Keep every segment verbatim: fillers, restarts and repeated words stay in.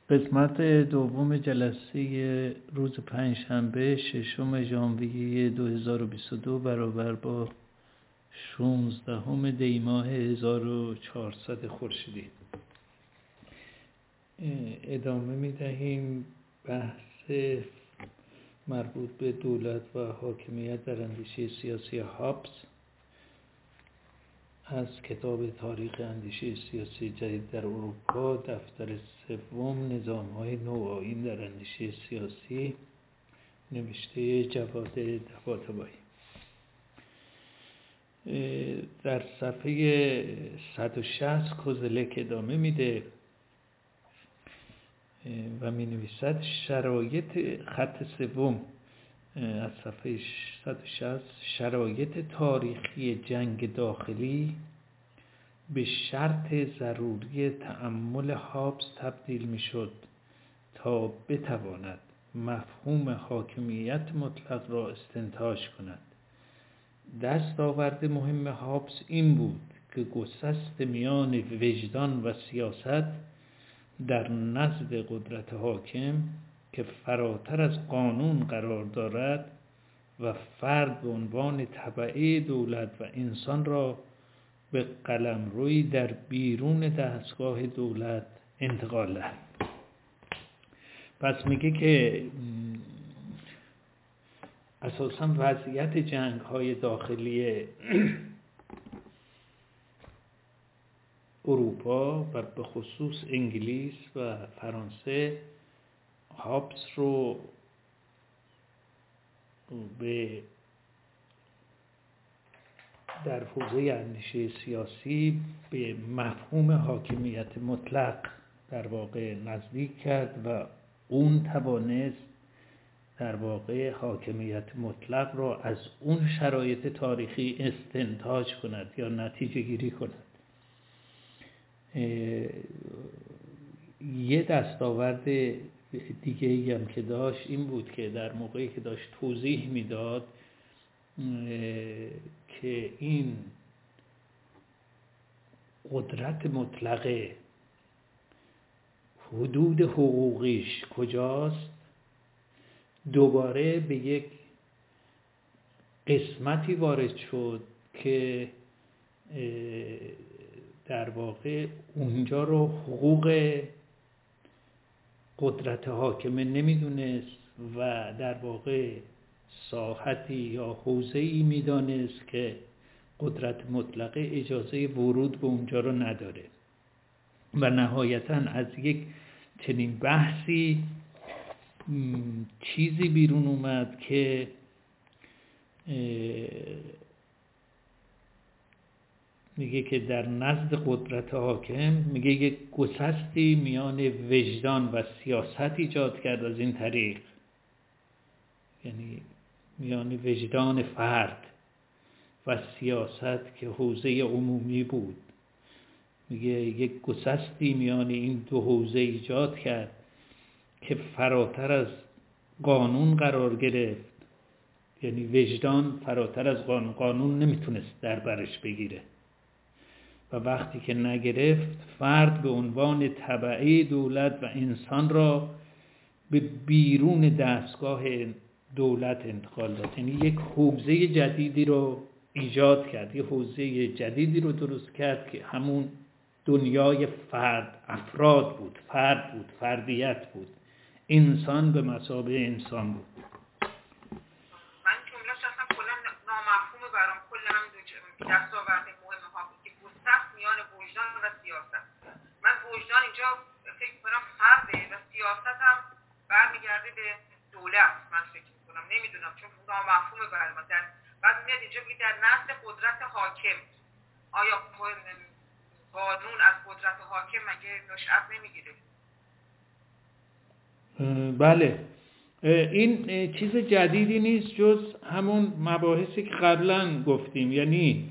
قسمت دوم جلسه روز پنجشنبه ششم ژانویه دو هزار و بیست و دو برابر با شانزدهم دی ماه هزار و چهارصد خورشیدی. ادامه می‌دهیم بحث مربوط به دولت و حاکمیت در اندیشه سیاسی هابز از کتاب تاریخ اندیشه سیاسی جدید در اروپا، دفتر سوم، نظام‌های نوآیین در اندیشه سیاسی، نوشته جواد طباطبایی. در صفحه صد و شصت کوزلک ادامه میده و می نویسد شرایط خط سوم از صفحه صد و شصت شرایط تاریخی جنگ داخلی به شرط ضروری تأمل هابز تبدیل می شد تا بتواند مفهوم حاکمیت مطلق را استنتاج کند. دستاورد مهم هابز این بود که گسست میان وجدان و سیاست در نزد قدرت حاکم که فراتر از قانون قرار دارد و فرد به عنوان تبعه دولت و انسان را به قلمرویی در بیرون دستگاه دولت انتقال دهد. پس میگه که اساساً وضعیت جنگ‌های داخلی اروپا و به خصوص انگلیس و فرانسه هابز رو به در حوزه اندیشه سیاسی به مفهوم حاکمیت مطلق در واقع نزدیک کرد و اون توانست در واقع حاکمیت مطلق را از اون شرایط تاریخی استنتاج کند یا نتیجه گیری کند. یه دستاورد دیگه ای هم که داشت این بود که در موقعی که داشت توضیح میداد که این قدرت مطلقه حدود حقوقیش کجاست، دوباره به یک قسمتی وارد شد که در واقع اونجا رو حقوق قدرت حاکمه نمیدونست و در واقع ساحتی یا حوزه‌ای میدانست که قدرت مطلقه اجازه ورود به اونجا رو نداره و نهایتاً از یک چنین بحثی چیزی بیرون اومد که میگه که در نزد قدرت حاکم میگه یک گسستی میان وجدان و سیاست ایجاد کرد از این طریق، یعنی میان وجدان فرد و سیاست که حوزه عمومی بود. میگه یک گسستی میان این دو حوزه ایجاد کرد که فراتر از قانون قرار گرفت، یعنی وجدان فراتر از قانون قانون نمیتونست در برش بگیره و وقتی که نگرفت فرد به عنوان تبعه دولت و انسان را به بیرون دستگاه دولت انتقال داد. یعنی یک حوزه جدیدی رو ایجاد کرد، یک حوزه جدیدی رو درست کرد که همون دنیای فرد، افراد بود، فرد بود، فردیت بود، انسان به مثابه انسان بود. من جمله‌اش اصلا کلا نامفهومه برام، کلا هم دستاورد مهم ها که گسست میان وجدان و سیاست. من وجدان اینجا فکر می‌کنم فرده و سیاست هم برمیگرده به دولت. من فکر می‌کنم، نمیدونم، چون نامفهومه برای من. در بعد میاد اینجا میگه در نزد قدرت حاکم. آیا قانون از قدرت حاکم مگه نشأت نمیگیره؟ بله، این چیز جدیدی نیست جز همون مباحثی که قبلا گفتیم. یعنی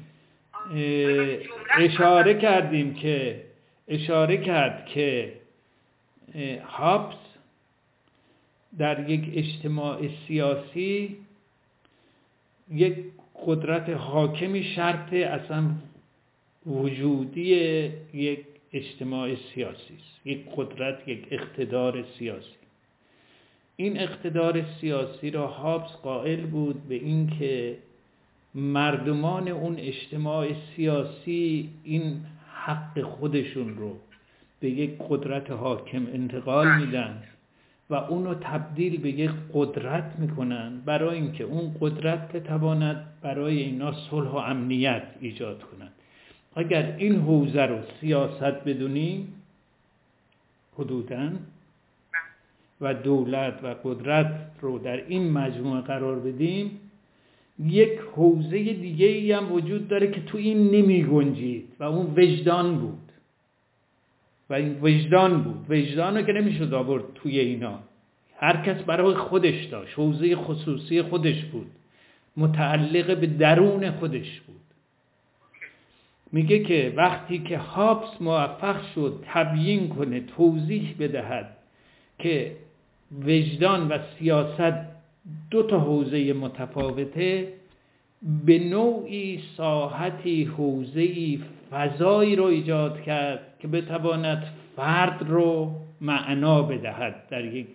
اشاره کردیم که اشاره کرد که هابز در یک اجتماع سیاسی یک قدرت حاکمی شرط اصلا وجودی یک اجتماع سیاسی است، یک قدرت، یک اقتدار سیاسی. این اقتدار سیاسی را هابس قائل بود به این که مردمان اون اجتماع سیاسی این حق خودشون رو به یک قدرت حاکم انتقال میدن و اونو تبدیل به یک قدرت میکنن برای اینکه اون قدرت بتواند برای اینا صلح و امنیت ایجاد کنند. اگر این حوزه رو سیاست بدونیم حدوداً و دولت و قدرت رو در این مجموعه قرار بدیم، یک حوزه دیگه ای هم وجود داره که تو این نمی گنجید و اون وجدان بود و این وجدان بود. وجدان رو که نمیشد آورد توی اینا، هر کس برای خودش داشت، حوزه خصوصی خودش بود، متعلق به درون خودش بود. میگه که وقتی که هابس موفق شد تبیین کنه، توضیح بدهد که وجدان و سیاست دو تا حوزه متفاوته، به نوعی ساحتی، حوزه‌ای، فضایی رو ایجاد کرد که بتواند فرد رو معنا بدهد در یک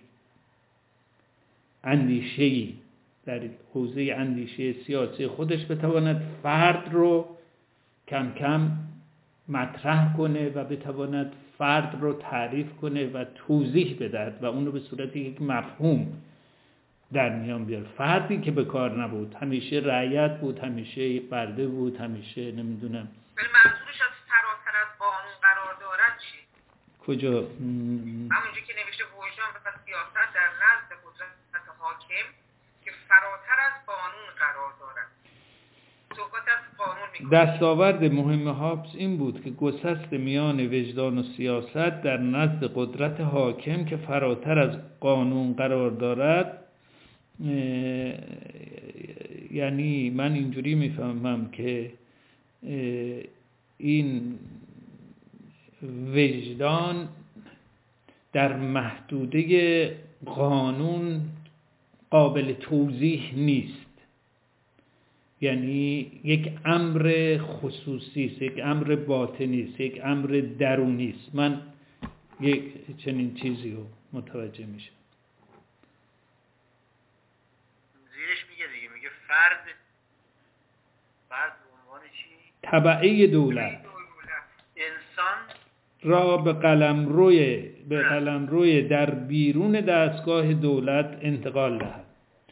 اندیشه‌ای، در حوزه اندیشه سیاسی خودش بتواند فرد رو کم کم مطرح کنه و بتواند فرد رو تعریف کنه و توضیح بدهد و اون رو به صورت یک مفهوم در میان بیاره. فردی که به کار نبود، همیشه رعیت بود، همیشه برده بود، همیشه نمیدونم. ولی منظورش از فراتر از قانون قرار دارد چی؟ کجا؟ همونجا که نوشته وجدان و سیاست در نزد قدرت حاکم که فراتر از قانون قرار دارد. صحبت از قانون میکنه. دستاورد مهم هابس این بود که گسست میان وجدان و سیاست در نزد قدرت حاکم که فراتر از قانون قرار دارد، یعنی من اینجوری میفهمم که این وجدان در محدوده قانون قابل توضیح نیست، یعنی یک امر خصوصی است، یک امر باطنی است، یک امر درونی است. من یک چنین چیزی رو متوجه میشم. زیرش میگه دیگه، میگه فرد فرد به عنوان چی؟ تبعه دولت انسان را به قلمروی به قلمروی در بیرون دستگاه دولت انتقال دهد.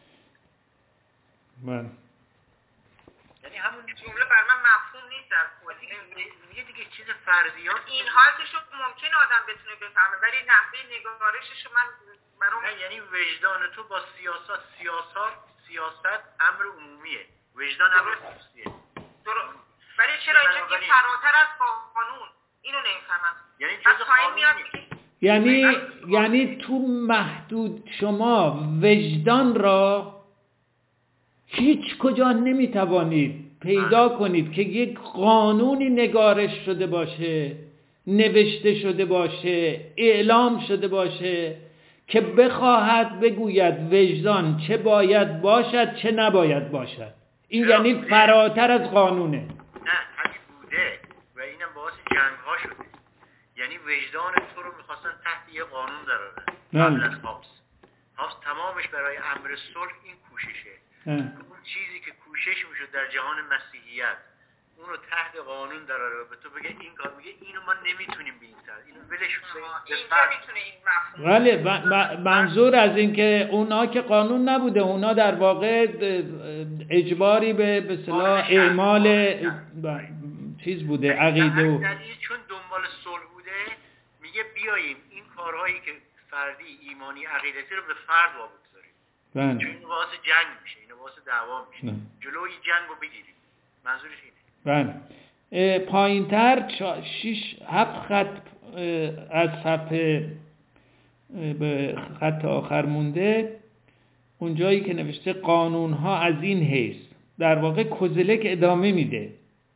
من یعنی همون جمله بر من مفهوم نیست در کلی. میگه دیگه چیز فرضیات این حالتشو ممکن آدم بتونه بفهمه ولی نحوه نگارششو من برام نه، یعنی وجدان تو با سیاست سیاست سیاست امر عمومیه، وجدان امر خصوصیه. درست. ولی چرا اینجا که فراتر از قانون؟ اینو نمیفهمم. یعنی جزء قانون یعنی یعنی تو محدود شما وجدان را هیچ کجا نمیتوانید پیدا کنید که یک قانونی نگارش شده باشه، نوشته شده باشه، اعلام شده باشه که بخواهد بگوید وجدان چه باید باشد چه نباید باشد. این یعنی فراتر از قانونه. نه، همین بوده و اینم باعث جنگ ها شده. یعنی وجدان تو رو میخواستن تحت یه قانون درآورن قبل از هابس. هابس تمامش برای امر صلح این کوششه. اون چیزی که کوشش میشد در جهان مسیحیت اونو تحت قانون دراره و به تو بگه این کار، میگه اینو ما نمیتونیم به این طرز، اینو ولش کنیم. اینجا میتونه این مفهوم. ولی منظور از این که اونا که قانون نبوده، اونا در واقع اجباری به به اصطلاح اعمال چیز بوده، عقیده و چون دنبال صلح بوده میگه بیاییم این کارهایی که فردی ایمانی عقیدتی رو به فرد وابسته بله. چون این باعث جنگ میشه، این باعث دعوا میشه، نه. جلوی جنگ رو بگیریم. منظورش اینه. بله. پایین تر شش هفت خط از صفحه به خط آخر مونده، اون جایی که نوشته قانون ها از این حیث، در واقع کوزلک ادامه میده.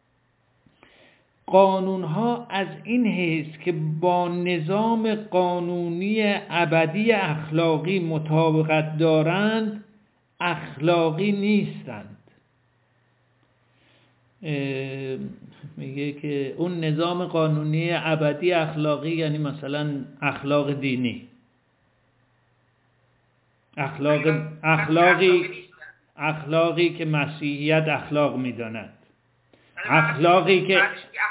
قانون ها از این حیث که با نظام قانونی ابدی اخلاقی مطابقت دارند اخلاقی نیستند. میگه که اون نظام قانونی ابدی اخلاقی یعنی مثلا اخلاق دینی، اخلاق اخلاقی اخلاقی که مسیحیت اخلاق میداند، اخلاقی که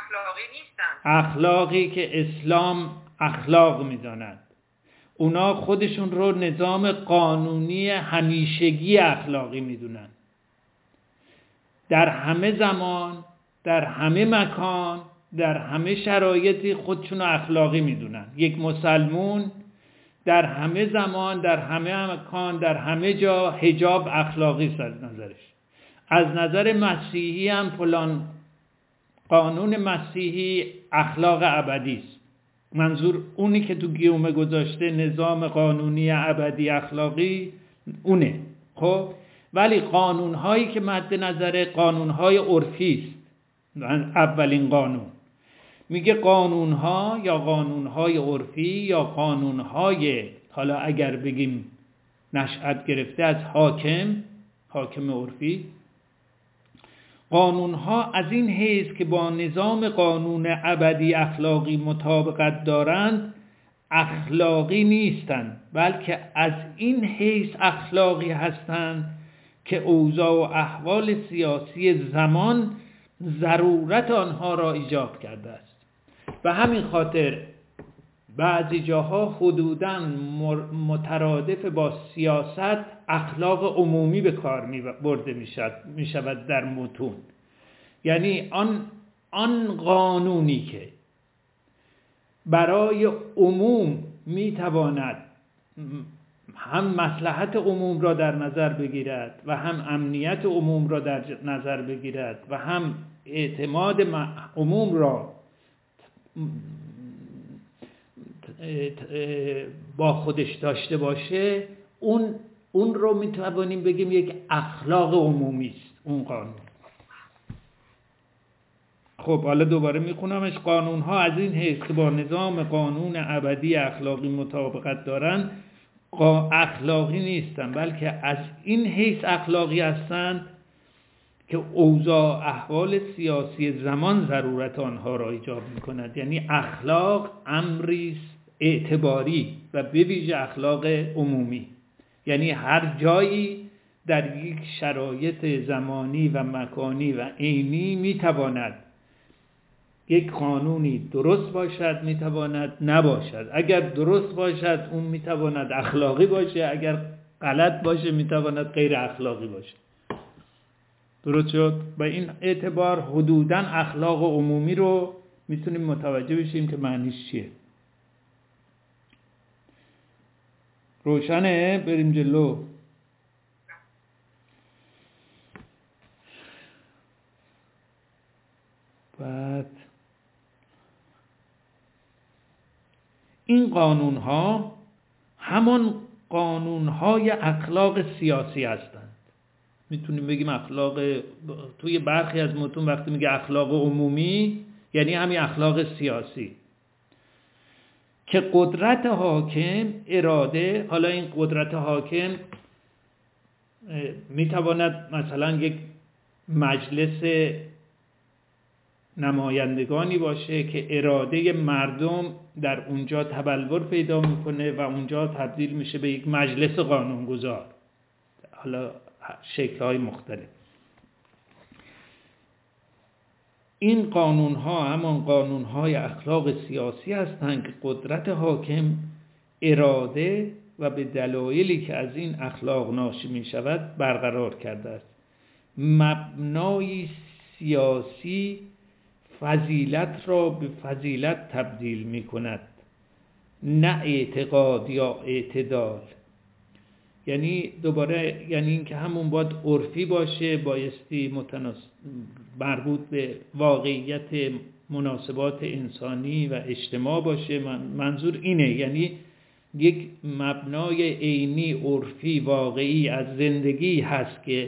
اخلاقی که اسلام اخلاق میداند، اونا خودشون رو نظام قانونی همیشگی اخلاقی میدونن. در همه زمان، در همه مکان، در همه شرایطی خودشون رو اخلاقی میدونن. یک مسلمون در همه زمان، در همه مکان، در همه جا حجاب اخلاقی است از نظرش. از نظر مسیحی هم فلان قانون مسیحی اخلاق ابدی است. منظور اونی که تو گیومه گذاشته نظام قانونی ابدی اخلاقی اونه. خب ولی قانونهایی که مد نظر قانونهای عرفی است. اولین قانون میگه قانونها یا قانونهای عرفی یا قانونهای، حالا اگر بگیم نشأت گرفته از حاکم، حاکم عرفی، قانونها از این حیث که با نظام قانون ابدی اخلاقی مطابقت دارند اخلاقی نیستند، بلکه از این حیث اخلاقی هستند که اوضاع و احوال سیاسی زمان ضرورت آنها را ایجاب کرده است. و همین خاطر بعضی جاها حدوداً مترادف با سیاست اخلاق عمومی به کار برده می شود در متون. یعنی آن آن قانونی که برای عموم می تواند هم مصلحت عموم را در نظر بگیرد و هم امنیت عموم را در نظر بگیرد و هم اعتماد عموم را با خودش داشته باشه، اون اون رو میتوانیم بگیم یک اخلاق عمومی است اون قانون. خب حالا دوباره میخونمش. قانون ها از این حیث که با نظام قانون ابدی اخلاقی مطابقت دارند اخلاقی نیستند، بلکه از این حیث اخلاقی هستند که اوضاع احوال سیاسی زمان ضرورت آنها را ایجاب میکند. یعنی اخلاق امری اعتباری و به ویژه اخلاق عمومی، یعنی هر جایی در یک شرایط زمانی و مکانی و عینی میتواند یک قانونی درست باشد، میتواند نباشد. اگر درست باشد اون میتواند اخلاقی باشه، اگر غلط باشه میتواند غیر اخلاقی باشه. درست شد؟ با این اعتبار حدوداً اخلاق عمومی رو میتونیم متوجه بشیم که معنیش چیه. روشنه؟ بریم جلو. بعد این قانون ها همان قانون های اخلاق سیاسی هستند. میتونیم بگیم اخلاق، توی برخی از متون وقتی میگه اخلاق عمومی یعنی همین اخلاق سیاسی که قدرت حاکم اراده. حالا این قدرت حاکم میتواند مثلا یک مجلس نمایندگانی باشه که اراده مردم در اونجا تبلور پیدا میکنه و اونجا تبدیل میشه به یک مجلس قانونگذار، حالا شکل‌های مختلف. این قانون‌ها همان قانون‌های اخلاق سیاسی هستند که قدرت حاکم اراده و به دلایلی که از این اخلاق ناشی می‌شود برقرار کرده است. مبنای سیاسی فضیلت را به فضیلت تبدیل می‌کند، نه اعتقاد یا اعتدال. یعنی دوباره یعنی این که همون باید عرفی باشه، بایستی متناسب مربوط به واقعیت مناسبات انسانی و اجتماع باشه. منظور اینه، یعنی یک مبنای عینی عرفی واقعی از زندگی هست که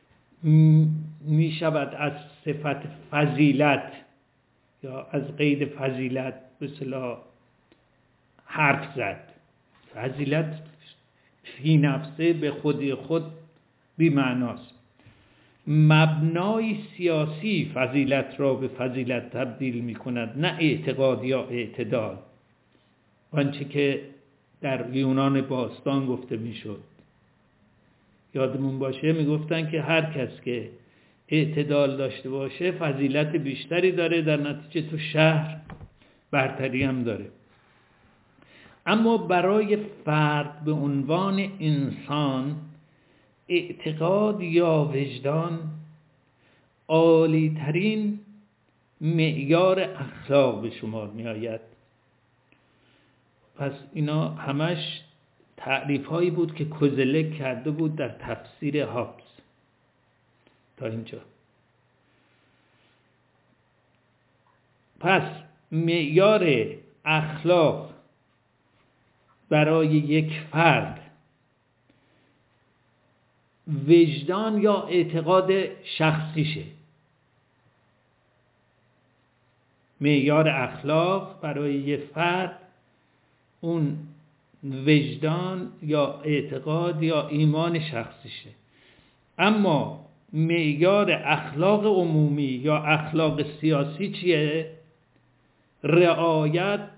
می شود از صفت فضیلت یا از قید فضیلت به اصطلاح حرف زد. فضیلت فی نفسه به خودی خود بی معناست. مبنای سیاسی فضیلت را به فضیلت تبدیل می کند، نه اعتقاد یا اعتدال، آنچه که در یونان باستان گفته می شد. یادمون باشه می گفتن که هر کس که اعتدال داشته باشه فضیلت بیشتری داره، در نتیجه تو شهر برتری هم داره. اما برای فرد به عنوان انسان اعتقاد یا وجدان عالی ترین معیار اخلاق به شمار می آید. پس اینا همش تعریف هایی بود که کوزلک کرده بود در تفسیر هابز تا اینجا. پس معیار اخلاق برای یک فرد وجدان یا اعتقاد شخصیشه. معیار اخلاق برای یک فرد اون وجدان یا اعتقاد یا ایمان شخصیشه. اما معیار اخلاق عمومی یا اخلاق سیاسی چیه؟ رعایت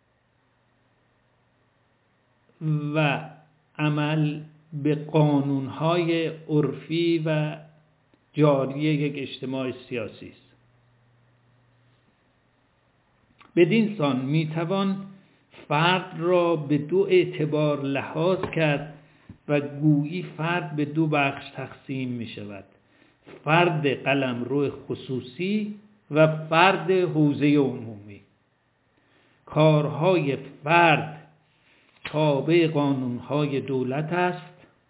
و عمل به قانون‌های عرفی و جاری یک اجتماع سیاسی است. بدین سان میتوان فرد را به دو اعتبار لحاظ کرد و گویی فرد به دو بخش تقسیم می شود: فرد قلمرو خصوصی و فرد حوزه عمومی. کارهای فرد تابع قانونهای دولت است.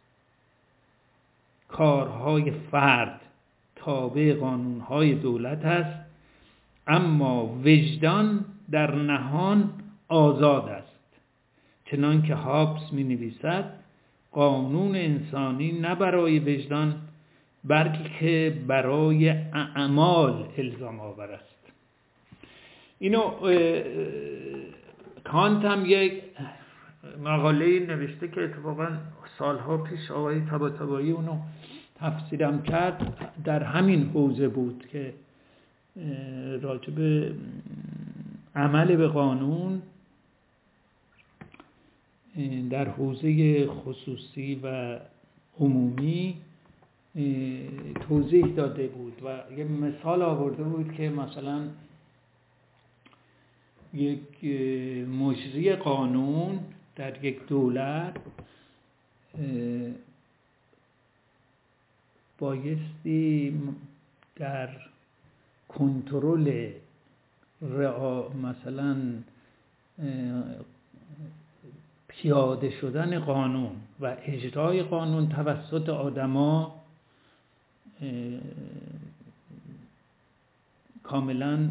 کارهای فرد تابع قانونهای دولت است، اما وجدان در نهان آزاد است. چنان که هابز می نویسد قانون انسانی نه برای وجدان بلکه برای اعمال الزام آور است. اینو کانت هم یک مقاله نوشته که اتفاقا سالها پیش آقای طباطبایی اونو تفسیرم کرد، در همین حوزه بود که راجع به عمل به قانون در حوزه خصوصی و عمومی توضیح داده بود و یه مثال آورده بود که مثلا یک مجری قانون در یک دولت بایستی در کنترل مثلا پیاده شدن قانون و اجرای قانون توسط آدما کاملا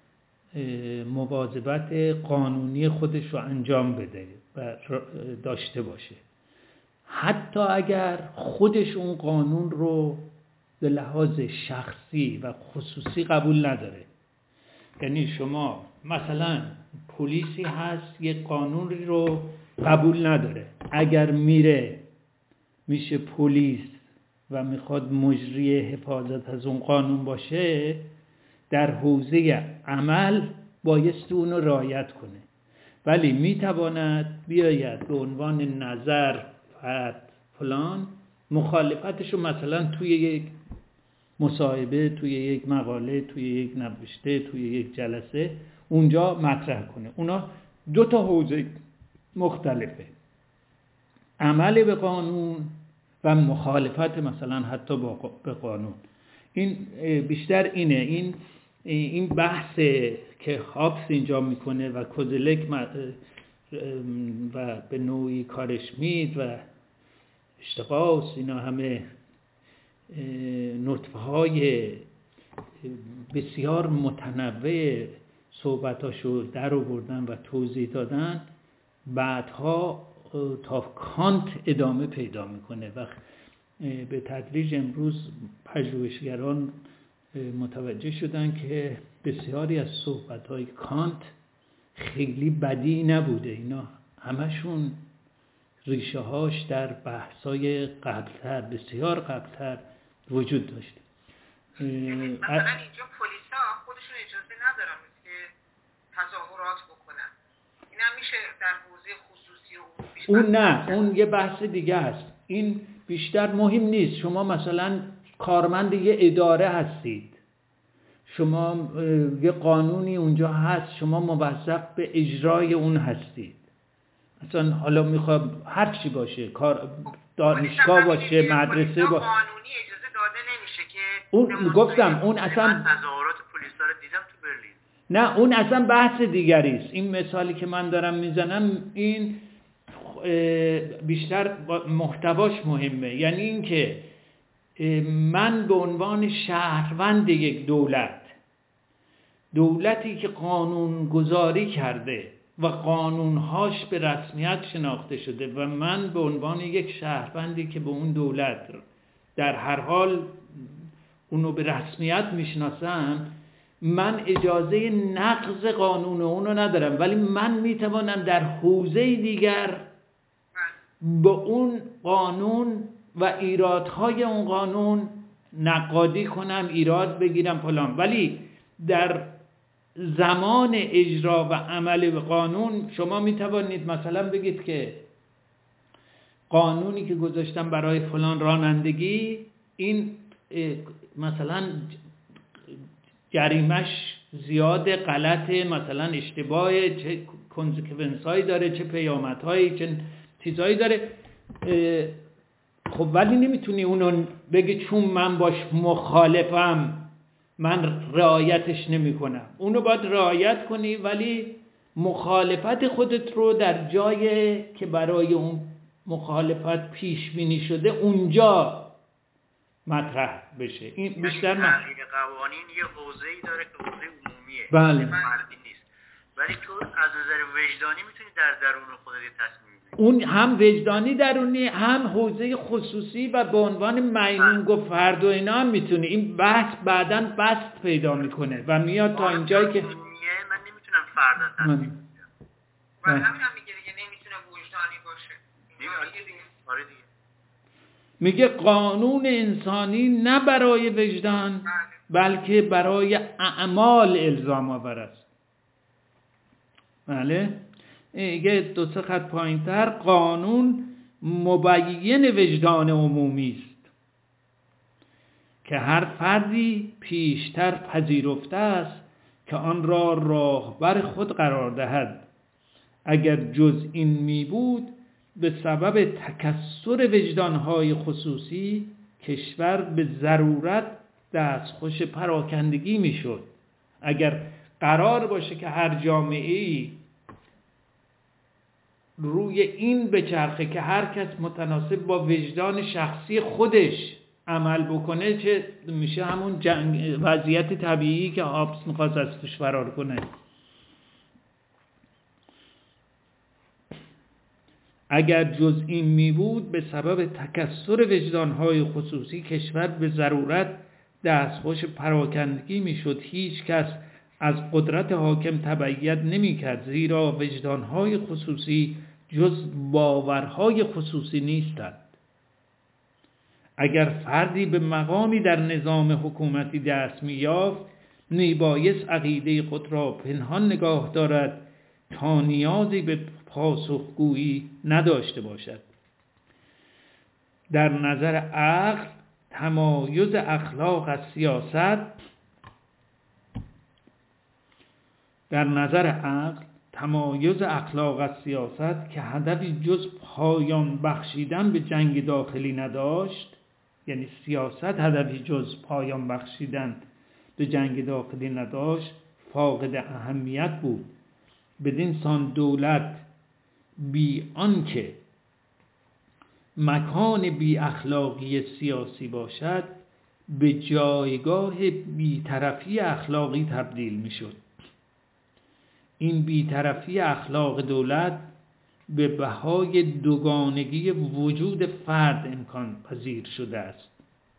مواظبت قانونی خودش رو انجام بده و داشته باشه، حتی اگر خودش اون قانون رو به لحاظ شخصی و خصوصی قبول نداره. یعنی شما مثلا پلیسی هست یک قانون رو قبول نداره، اگر میره میشه پلیس و میخواد مجری حفاظت از اون قانون باشه، در حوزه عمل بایستی اونو رعایت کنه، ولی میتواند بیاید به عنوان نظر فرد فلان مخالفتشو مثلا توی یک مصاحبه، توی یک مقاله، توی یک نوشته، توی یک جلسه اونجا مطرح کنه. اونا دو تا حوزه مختلفه: عمل به قانون و مخالفت مثلا حتی با به قانون. این بیشتر اینه، این این بحث که هابز اینجا میکنه و کوزلک و به نوعی کارشمیت و اشتقاص، اینا همه نطفه های بسیار متنوع صحبتاشو در آوردن و توضیح دادن، بعدها تا کانت ادامه پیدا میکنه و به تدریج امروز پژوهشگران متوجه شدن که بسیاری از صحبت‌های کانت خیلی بدی نبوده، اینا همشون ریشه هاش در بحث‌های قبلتر، بسیار قبلتر وجود داشته. مثلا اینجا پلیسا خودشون اجازه ندارن که تظاهرات بکنن. این هم میشه در حوزه خصوصی و اون نه، اون یه بحث دیگه است. این بیشتر مهم نیست. شما مثلا کارمند یه اداره هستید، شما یه قانونی اونجا هست، شما موظف به اجرای اون هستید. مثلا حالا میخوام هر چی باشه، کار دانشگاه باشه، مدرسه باشه، قانونی اجازه داده نمیشه که اون گفتم اون اصلا تظاهرات پلیسا رو دیدم تو برلین. نه اون اصلا بحث دیگری است. این مثالی که من دارم میزنم این بیشتر محتواش مهمه. یعنی این که من به عنوان شهروند یک دولت، دولتی که قانون گذاری کرده و قانونهاش به رسمیت شناخته شده و من به عنوان یک شهروندی که به اون دولت در هر حال اونو به رسمیت میشناسم، من اجازه نقض قانون اونو ندارم، ولی من میتوانم در حوزه دیگر به اون قانون و ایرادهای اون قانون نقادی کنم، ایراد بگیرم فلان. ولی در زمان اجرا و عمل قانون شما میتوانید مثلا بگید که قانونی که گذاشتم برای فلان رانندگی این مثلا جریمش زیاد، غلطه، مثلا اشتباهه، چه کنسیکونس هایی داره، چه پیامت هایی، چه چیزهایی داره. خب ولی نمیتونی اونو بگی چون من باش مخالفم من رعایتش نمی کنم. اونو باید رعایت کنی، ولی مخالفت خودت رو در جایی که برای اون مخالفت پیش بینی شده اونجا مطرح بشه. این بیشتر نه. تغییر قوانین یه حوزه‌ای داره که حوزه عمومیه، بله، فردی نیست. ولی تو از نظر وجدانی میتونی در درون خودت تصمیم بگیری. اون هم وجدانی درونی، هم حوزه خصوصی و به عنوان مینونگ و فرد و اینا هم میتونی. این بحث بعداً بست پیدا میکنه و میاد تا اینجایی که من نمیتونم فردا تصمیم بگیرم. و همین هم میگه دیگه نمیتونه وجدانی باشه. آره دیگه. میگه قانون انسانی نه برای وجدان بلکه برای اعمال الزام آور است. بله، یه دو سه خط پایین‌تر قانون مبین وجدان عمومی است که هر فردی پیشتر پذیرفته است که آن را راهبر خود قرار دهد. اگر جز این می بود به سبب تکثر وجدانهای خصوصی کشور به ضرورت دستخوش پراکندگی می شد. اگر قرار باشه که هر جامعه‌ای روی این بچرخه که هر کس متناسب با وجدان شخصی خودش عمل بکنه، چه میشه همون جنگ وضعیت طبیعی که هابس میخواست از توش فرار کنه. اگر جز این می بود به سبب تکثر وجدانهای خصوصی کشور به ضرورت دستخوش پراکندگی می شد. هیچ کس از قدرت حاکم تبعیت نمی کرد، زیرا وجدانهای خصوصی جز باورهای خصوصی نیستند. اگر فردی به مقامی در نظام حکومتی دست می یافت، می بایست عقیده خود را پنهان نگاه دارد تا نیازی به پاسخگویی نداشته باشد. در نظر عقل تمایز اخلاق از سیاست در نظر عقل تمایز اخلاق از سیاست که هدفی جز پایان بخشیدن به جنگ داخلی نداشت، یعنی سیاست هدفی جز پایان بخشیدن به جنگ داخلی نداشت، فاقد اهمیت بود. بدین سان دولت بی آنکه مکان بی اخلاقی سیاسی باشد به جایگاه بی‌طرفی اخلاقی تبدیل می شد. این بی‌طرفی اخلاق دولت به بهای دوگانگی وجود فرد امکان پذیر شده است.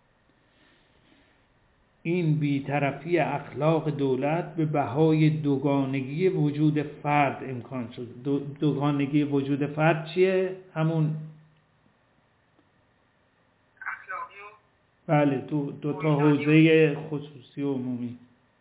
این بی‌طرفی اخلاق دولت به بهای دوگانگی وجود فرد امکان شد. دو دوگانگی وجود فرد چیه؟ همون اخلاقی و بله، دو, دو تا حوزه خصوصی و عمومی.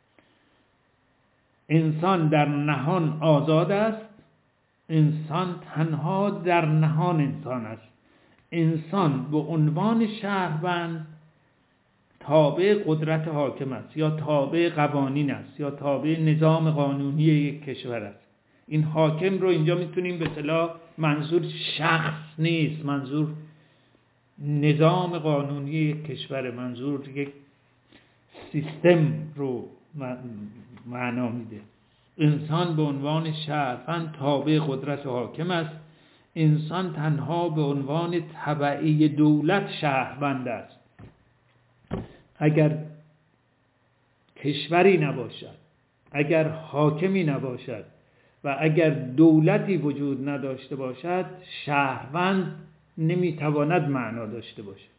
انسان در نهان آزاد است، انسان تنها در نهان انسان است. انسان به عنوان شهروند تابع قدرت حاکم است یا تابع قوانین است یا تابع نظام قانونی یک کشور است. این حاکم رو اینجا میتونیم به اصطلاح منظور شخص نیست، منظور نظام قانونی یک کشور، منظور یک سیستم رو معنا میده. انسان به عنوان شهروند تابع قدرت حاکم است. انسان تنها به عنوان تبعی دولت شهروند است. اگر کشوری نباشد، اگر حاکمی نباشد و اگر دولتی وجود نداشته باشد، شهروند نمیتواند معنا داشته باشد.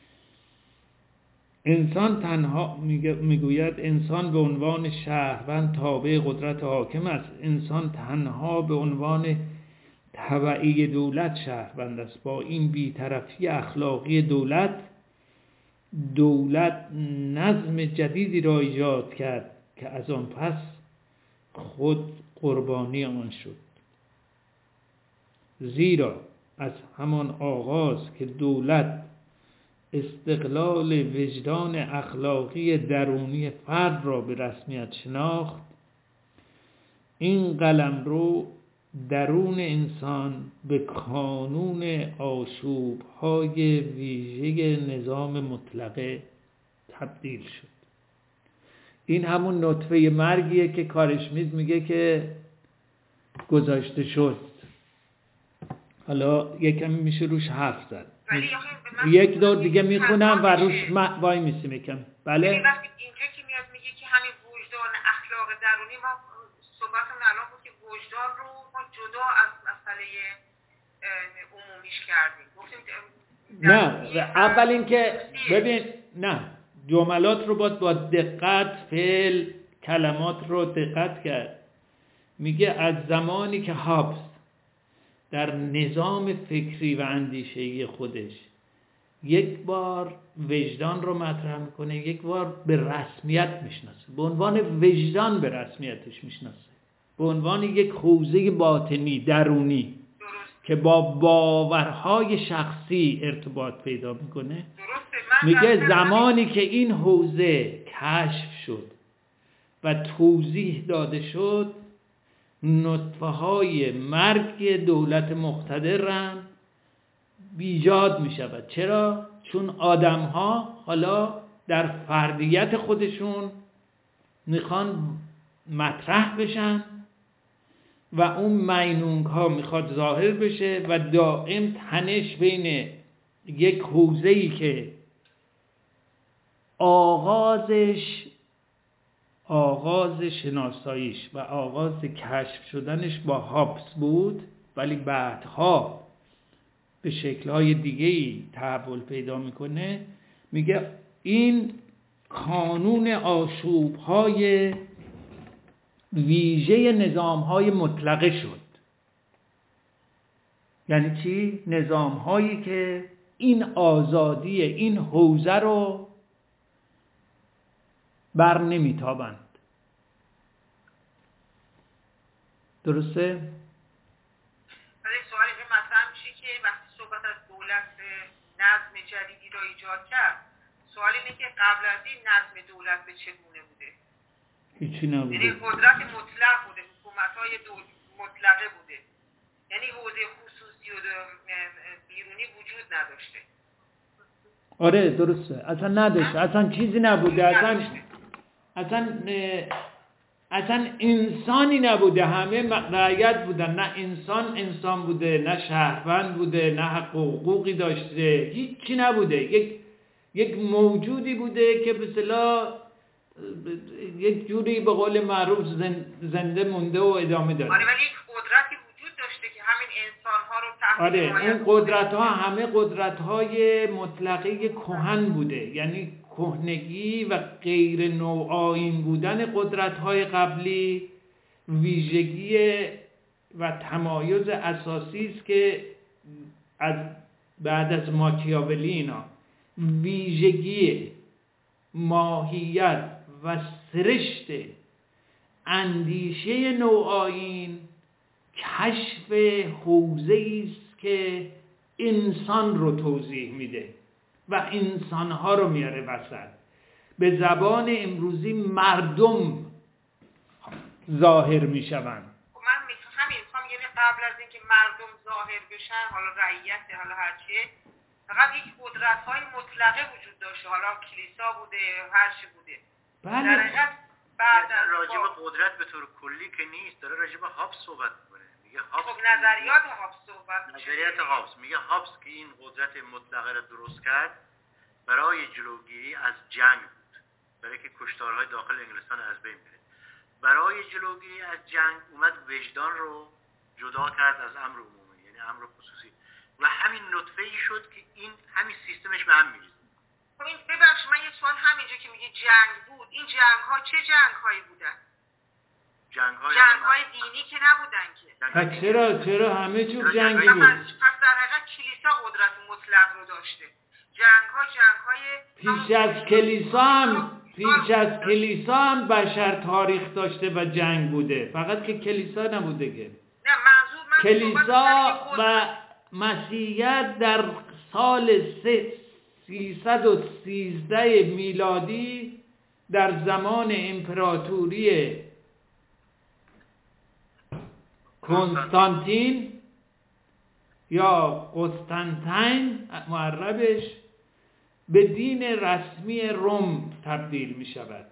انسان تنها میگوید انسان به عنوان شهروند تابع قدرت حاکم است. انسان تنها به عنوان تبعی دولت شهروند است. با این بی‌طرفی اخلاقی دولت، دولت نظم جدیدی را ایجاد کرد که از آن پس خود قربانی آن شد. زیرا از همان آغاز که دولت استقلال وجدان اخلاقی درونی فرد را به رسمیت شناخت، این قلمرو درون انسان به کانون آشوب‌های ویژه نظام مطلقه تبدیل شد. این همون نطفه مرگیه که کارشمیت میگه که گذاشته شد. حالا یکم میشه روش حرف زد. یک دور دیگه میخونم و روش وای میسیم یکم. بله؟ وقتی اینجا که میاد میگه که همین وجدان اخلاق درونی، ما صحبتمون الان بود که وجدان رو ما جدا از مسئله عمومیش کردیم. نه، اول اینکه ببین، نه، جملات رو باید با دقت، فعل، کلمات رو دقت کرد. میگه از زمانی که هابس در نظام فکری و اندیشه‌ای خودش یک بار وجدان رو مطرح میکنه، یک بار به رسمیت میشناسه، به عنوان وجدان به رسمیتش میشناسه، به عنوان یک حوزه باطنی درونی که با باورهای شخصی ارتباط پیدا میکنه. میگه زمانی که این حوزه کشف شد و توضیح داده شد، نطفه های مرگ دولت مقتدر ایجاد می شود. چرا؟ چون آدم ها حالا در فردیت خودشون میخوان مطرح بشن و اون مینونگ ها میخواد ظاهر بشه و دائم تنش بین یک حوزه‌ای که آغازش آغاز شناساییش و آغاز کشف شدنش با هابس بود، ولی بعدها به شکل‌های دیگه‌ای تحول پیدا میکنه. میگه این کانون آشوب‌های ویژه نظام‌های مطلقه شد. یعنی چی؟ نظام‌هایی که این آزادی، این حوزه رو بر نمیتابند. درسته؟ ولی سوال اینجا مطرح میشه که وقتی صحبت از دولت نظم جدیدی را ایجاد کرد، سوال اینه که قبل از این نظم دولت به چگونه بوده؟ هیچی نبوده. یعنی قدرت مطلق بوده، حکومت‌های مطلقه بوده، یعنی حوزه خصوصی و بیرونی وجود نداشته. آره درسته، اصلا نداشته، اصلا چیزی نبوده، اصلا اصلا اصلا انسانی نبوده، همه رعیت بودن. نه انسان انسان بوده، نه شهروند بوده، نه حق و حقوقی داشته، هیچی نبوده. یک یک موجودی بوده که به اصطلاح یک جوری به قول معروف زنده مونده و ادامه داره. آره، ولی یک قدرتی وجود داشته که همین انسان‌ها رو تحت آره، این قدرت‌ها همه قدرت‌های مطلقه کهن بوده، یعنی کهنگی و غیر نوآیین بودن قدرت‌های قبلی ویژگی و تمایز اساسی است که از بعد از ماکیاولی اینا ویژگی ماهیت و سرشت اندیشه نوآیین کشف حوزه‌ای است که انسان رو توضیح میده و انسانها رو میاره وسط. به زبان امروزی مردم ظاهر میشوند. من میخوام همین میخوام یعنی قبل از اینکه مردم ظاهر بشن، حالا رعیت حالا هر چیه، فقط یک قدرت‌های مطلقه وجود داشته، حالا کلیسا بوده هر چی بوده. بله. در حقیقت بعد از راجع به قدرت به طور کلی که نیست، داره راجع به هابس صحبت می‌کنه. میگه هابس خب نظریات هابس صحبت نظریات هابس میگه هابس که این قدرت مطلقه را درست کرد برای جلوگیری از جنگ بود، برای که کشتارهای داخل انگلستان از بین بره. برای جلوگیری از جنگ اومد وجدان رو جدا کرد از امر عمومی، یعنی امر خصوصی، و همین نطفه‌ای شد که این همین سیستمش به هم می‌ریزه. خب این ببخش من یه سوال، همینجا که میگه جنگ بود، این جنگ‌ها چه جنگ‌هایی بودن؟ جنگ‌های جنگ‌های دینی که نبودن که. پس چرا چرا همه جور جنگی پس, بود؟ پس در حقیقت کلیسا قدرت مطلق رو داشته. جنگ‌ها جنگ‌های پیش از کلیسا هم پیش از کلیسا هم بشر تاریخ داشته و جنگ بوده، فقط که کلیسا نبوده که. نه منظور من کلیسا و مسیحیت در سال سیصد و سیزده میلادی در زمان امپراتوری کنستانتین یا قسطنطین معربش به دین رسمی روم تبدیل می شود،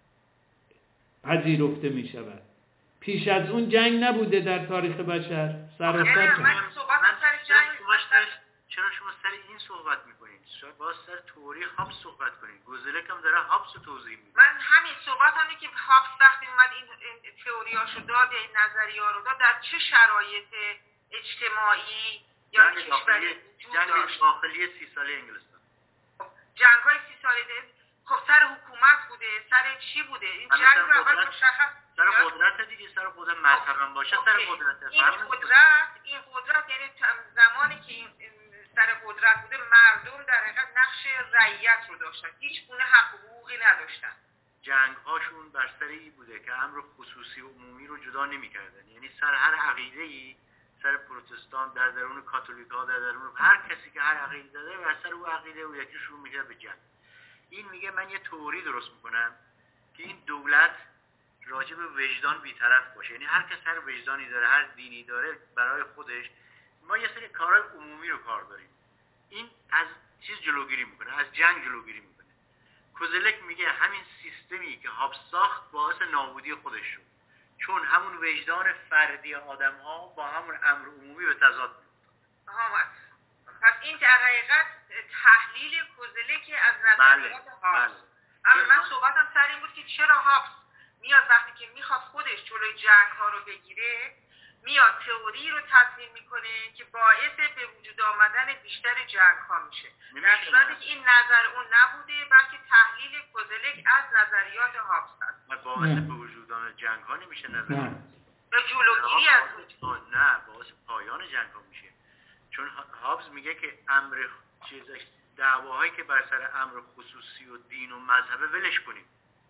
پذیرفته می شود. پیش از اون جنگ نبوده در تاریخ بشر. سراسر جنگ. من صحبت سر جنگ. چرا شما سر این صحبت میکنید؟ شاید باز سر تئوری هابس صحبت کنید. گوزلک هم داره هابس رو توضیح میده. من همین صحبت همینه که هابس وقتی اومد این تئوریاشو داد، این نظریه‌ها رو داد، در چه شرایط اجتماعی یا کشوری جنگ داخلی سی ساله انگلستان. جنگ‌های سی ساله خب سر حکومت بوده، سر چی بوده؟ این جنگ رو اول مشخص سر قدرت دیگه، سر قدرت مذهب هم باشه، سر قدرت این قدرت این قدرت یعنی زمانی که این سر قدرت بوده مردم در حقیقت نقش رعیت رو داشتن، هیچ گونه حق و حقوقی نداشتن. جنگ هاشون بر سر این بوده که امر خصوصی و عمومی رو جدا نمی‌کردن، یعنی سر هر عقیده‌ای، سر پروتستان در درون کاتولیک‌ها، در درون هر کسی که هر عقیده داره، بر سر اون عقیده او یکی شروع می‌کنه به جنگ. این میگه من یه تئوری درست می‌کنم که این دولت راجع به وجدان بی‌طرف باشه، یعنی هر کس هر وجدانی داره، هر دینی داره برای خودش. ما یه سری کارهای عمومی رو کار داریم. این از چیز جلوگیری میکنه، از جنگ جلوگیری میکنه. کوزلک میگه همین سیستمی که هابس ساخت باعث نابودی خودش شد، چون همون وجدان فردی آدم‌ها با همون امر عمومی به تضاد میاد. آها، پس این در حقیقت تحلیل کوزلک از نظریات هابس. اما من صحبتم سر این بود که چرا هابس میاد وقتی که میخواد خودش جلوی جنگ‌ها رو بگیره، میاد تئوری رو تصمیم میکنه که باعث به وجود آمدن بیشتر جنگ‌ها میشه. در صورتی که این نظر اون نبوده، بلکه تحلیل کوزلک از نظریات هابس هست. باعث به وجود آمدن جنگ‌ها نمیشه نظر. به جلوگیری از نه، باعث پایان جنگ‌ها میشه. چون هابس میگه که امر چیزش دعواهایی که بر سر امر خصوصی و دین و مذهب ولش کنیم.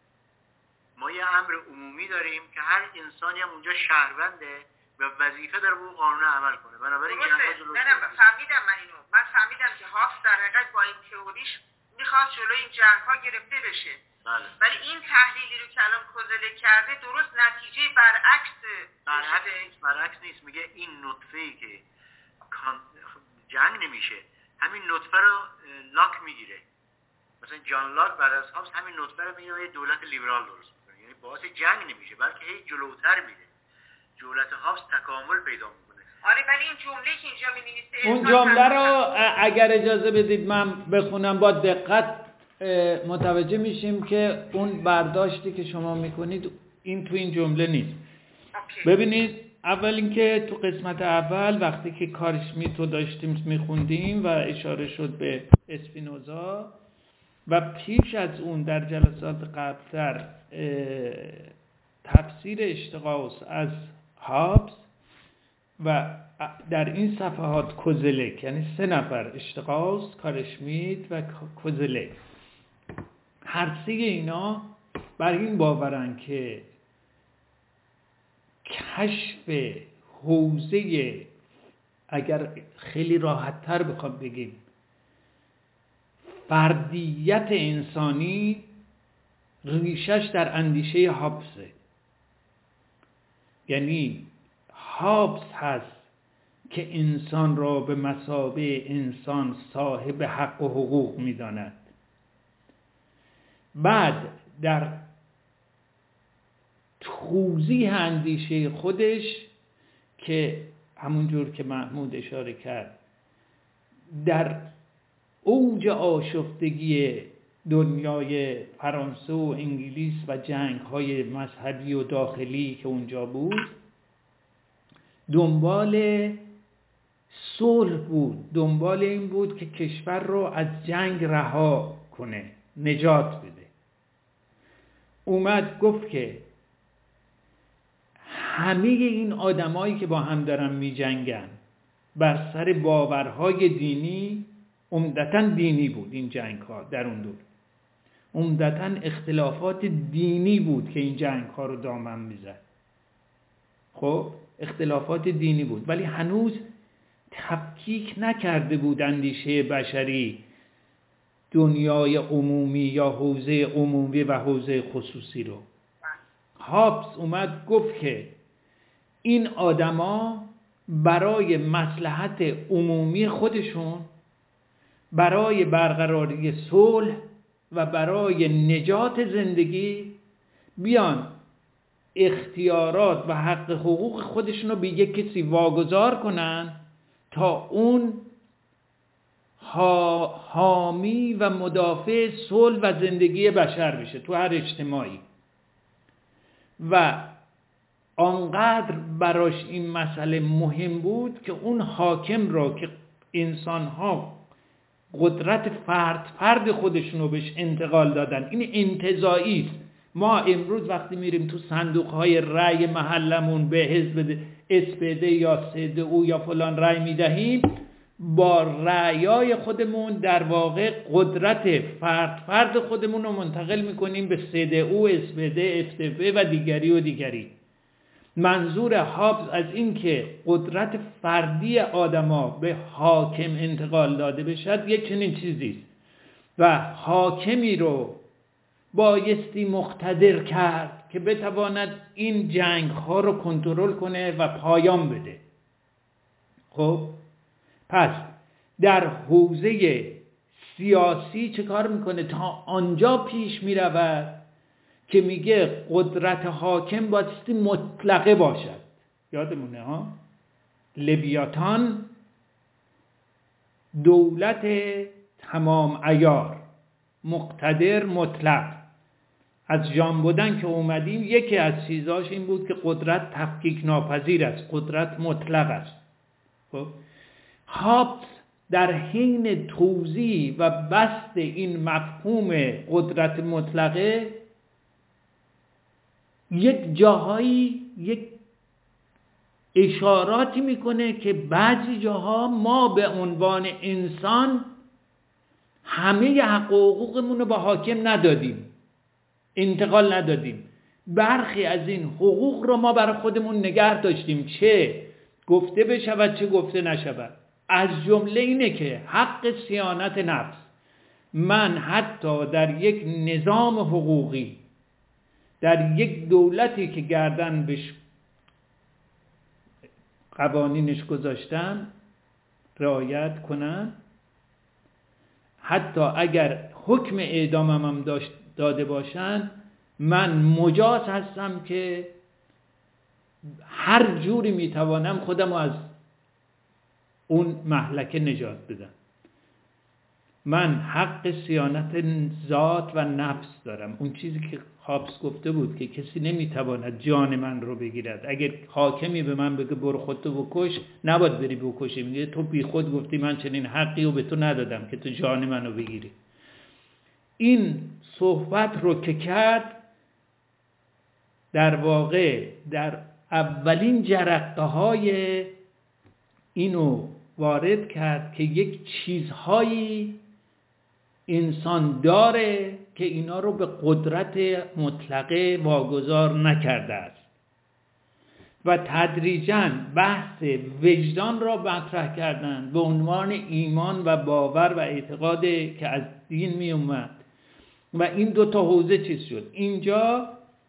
ما یه امر عمومی داریم که هر انسانی هم اونجا شهرونده و وظیفه داره به قانون عمل کنه. بنابراین جنگ‌ها جلوی نه نه فهمیدم من اینو. من فهمیدم که هابس در حقیقت با این تئوریش میخواد جلوی این جنگ‌ها گرفته بشه. بله. ولی این تحلیلی رو که الان کوزلک کرده درست نتیجه برعکس برعکس برعکس نیست. میگه این نطفه‌ای که جنگ نمیشه، همین نطفه رو لاک میگیره. مثلا جان لاک بعد از هابس همین نطفه رو میگه یه دولت لیبرال درست میکنه، یعنی باعث جنگ نمیشه بلکه هی جلوتر میره. دولت هابس تکامل پیدا میکنه. آره ولی این جمله که اینجا می‌نویسه اون جمله رو اگر اجازه بدید من بخونم، با دقت متوجه میشیم که اون برداشتی که شما میکنید این تو این جمله نیست. اوکی. ببینید اول اینکه تو قسمت اول وقتی که کار اسمیت رو داشتیم میخوندیم و اشاره شد به اسپینوزا و پیش از اون در جلسات قبلتر تفسیر اشتقاص از هابس و در این صفحات کوزلک، یعنی سه نفر، اشتقاس، کارشمیت و کوزلک، هر سه اینا بر این باورن که کشف حوزه، اگر خیلی راحت تر بخوام بگیم، فردیت انسانی ریشش در اندیشه هابسه. یعنی هابس هست که انسان را به مثابه انسان صاحب حق و حقوق می‌داند. بعد در توضیح اندیشه خودش که همونجور که محمود اشاره کرد، در اوج آشفتگی دنیای فرانسه و انگلیس و جنگ‌های مذهبی و داخلی که اونجا بود، دنبال صلح بود، دنبال این بود که کشور رو از جنگ رها کنه، نجات بده. اومد گفت که همه این آدمایی که با هم دارن می جنگن بر سر باورهای دینی، عمدتاً دینی بود این جنگ ها در اون دور، عمدتاً اختلافات دینی بود که این جنگ ها رو دامن میزد. خب اختلافات دینی بود، ولی هنوز تفکیک نکرده بود اندیشه بشری دنیای عمومی یا حوزه عمومی و حوزه خصوصی رو. هابس اومد گفت که این آدما برای مصلحت عمومی خودشون، برای برقراری صلح و برای نجات زندگی، بیان اختیارات و حق حقوق خودشون رو به یک کسی واگذار کنن تا اون حامی و مدافع صلح و زندگی بشر بشه تو هر اجتماعی. و آنقدر براش این مسئله مهم بود که اون حاکم را که انسان‌ها قدرت فرد فرد خودشون رو بهش انتقال دادن، این انتزاعی است. ما امروز وقتی میریم تو صندوق‌های رأی محلمون به حزب اس پی دی یا سی دی او یا فلان رأی میدهیم، با رأیای خودمون در واقع قدرت فرد فرد خودمون رو منتقل میکنیم به سی دی او، اس پی دی، اف دی پی و دیگری و دیگری. منظور هابس از این که قدرت فردی آدما به حاکم انتقال داده بشد یک چنین چیزی است و حاکمی رو بایستی مقتدر کرد که بتواند این جنگ ها رو کنترل کنه و پایان بده. خب پس در حوزه سیاسی چه کار میکنه؟ تا آنجا پیش میرود که میگه قدرت حاکم بایستی مطلقه باشد. یادمونه ها؟ لویاتان دولت تمام عیار، مقتدر مطلق. از ژان بودن که اومدیم یکی از چیزاش این بود که قدرت تفکیک ناپذیر است، قدرت مطلق است. خب هابس در حین توضیح و بسط این مفهوم قدرت مطلقه یک جاهایی یک اشاراتی میکنه که بعضی جاها ما به عنوان انسان همه حق و حقوقمون رو به حاکم ندادیم، انتقال ندادیم. برخی از این حقوق رو ما برای خودمون نگه داشتیم، چه گفته بشود چه گفته نشود. از جمله اینه که حق صیانت نفس. من حتی در یک نظام حقوقی، در یک دولتی که گردن بهش قوانینش گذاشتن رعایت کنن، حتی اگر حکم اعدامم هم داشت داده باشن، من مجاز هستم که هر جوری میتوانم خودم از اون مهلکه نجات بدم. من حق صیانت ذات و نفس دارم. اون چیزی که هابس گفته بود که کسی نمیتواند جان من رو بگیرد. اگر حاکمی به من بگه برو خودتو بکش، نباید بری بکشی. میگه تو بی خود گفتی من چنین حقی رو به تو ندادم که تو جان منو بگیری. این صحبت رو که کرد، در واقع در اولین جرقه های اینو وارد کرد که یک چیزهایی انسان داره که اینا رو به قدرت مطلقه واگذار نکرده است و تدریجاً بحث وجدان را مطرح کردند به عنوان ایمان و باور و اعتقاد که از دین می اومد و این دو تا حوزه چیز شد. اینجا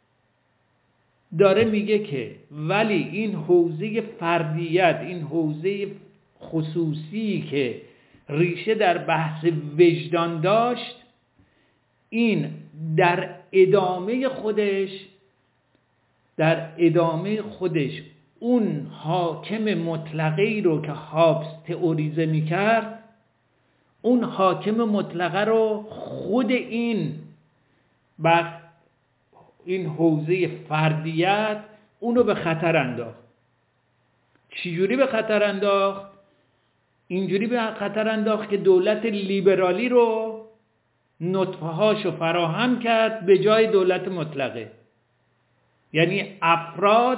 داره میگه که ولی این حوزه فردیت، این حوزه خصوصی که ریشه در بحث وجدان داشت، این در ادامه خودش در ادامه خودش اون حاکم مطلقه‌ای رو که هابس تئوریزه میکرد، اون حاکم مطلقه رو خود این بر این حوزه فردیت اونو به خطر انداخت. چجوری به خطر انداخت؟ اینجوری به خطر انداخت که دولت لیبرالی رو نطفه هاشو فراهم کرد به جای دولت مطلقه. یعنی افراد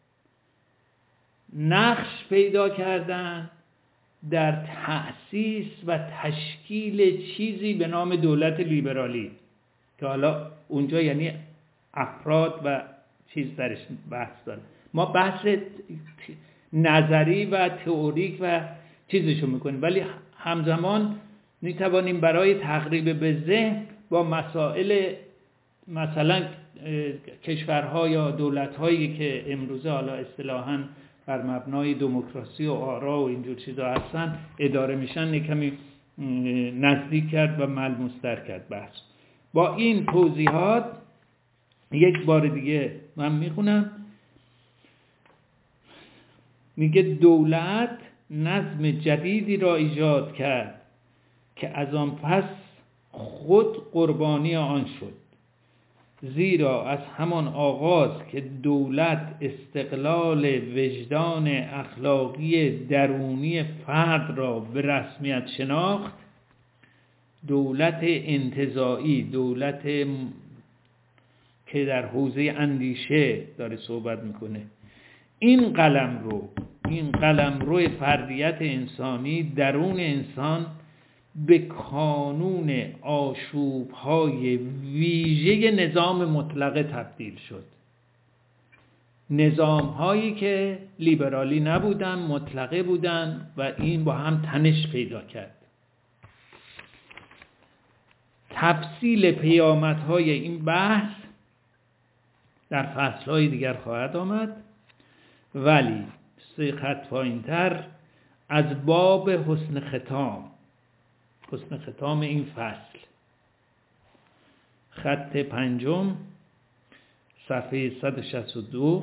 نقش پیدا کردن در تأسیس و تشکیل چیزی به نام دولت لیبرالی که حالا اونجا یعنی افراد و چیز درش بحث داره. ما بحث نظری و تئوریک و چیزشو میکنیم، ولی همزمان میتوانیم برای تقریب به ذهن با مسائل مثلا کشورها یا دولت‌هایی که امروزه حالا اصطلاحاً بر مبنای دموکراسی و آرا و اینجور چیزا هستن اداره میشن کمی نزدیک کرد و ملموس‌تر کرد بحث. با این توضیحات یک بار دیگه من میخونم. میگه دولت نظم جدیدی را ایجاد کرد که از آن پس خود قربانی آن شد، زیرا از همان آغاز که دولت استقلال وجدان اخلاقی درونی فرد را به رسمیت شناخت، دولت انتزاعی، دولت که در حوزه اندیشه داره صحبت میکنه، این قلمرو این قلمرو فردیت انسانی درون انسان به کانون آشوب‌های ویژه نظام مطلقه تبدیل شد. نظام‌هایی که لیبرالی نبودن، مطلقه بودن و این با هم تنش پیدا کرد. تفصیل پیامدهای این بحث در فصل‌های دیگر خواهد آمد، ولی سه خط پایین‌تر از باب حسن ختام حسن ختام این فصل، خط پنجم صفحه صد و شصت و دو،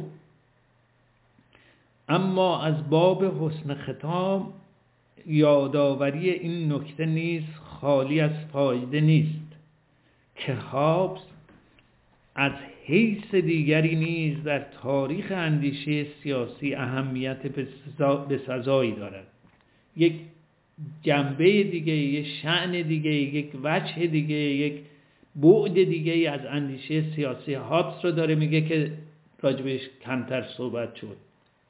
اما از باب حسن ختام یادآوری این نکته نیز خالی از فایده نیست که هابس از حیث دیگری نیز در تاریخ اندیشه سیاسی اهمیت به سزایی دارد. یک جنبه دیگه، یک شأن دیگه، یک وجه دیگه، یک بعد دیگه از اندیشه سیاسی هابس رو داره میگه که راجبش کمتر صحبت شد،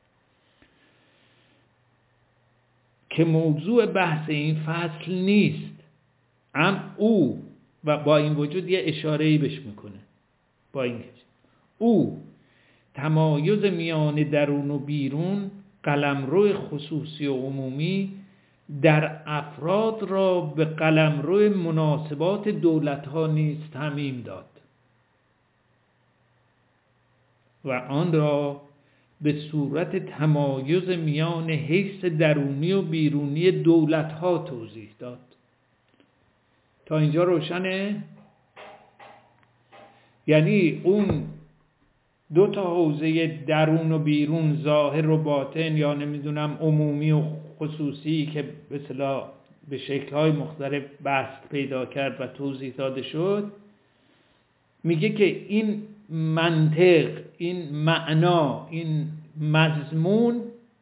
که موضوع بحث این فصل نیست. ام او و با این وجود یه اشاره‌ای بهش میکنه، با این او تمایز میان درون و بیرون، قلمرو خصوصی و عمومی در افراد را به قلمرو مناسبات دولت‌ها نیز تعمیم داد و آن را به صورت تمایز میان حیث درونی و بیرونی دولت‌ها توضیح داد. تا اینجا روشنه؟ یعنی اون دو تا حوزه درون و بیرون، ظاهر و باطن، یا نمیدونم عمومی و خصوصی که به اصطلاح به شکل‌های مختلف بست پیدا کرد و توضیح داده شد، میگه که این منطق، این معنا، این مضمون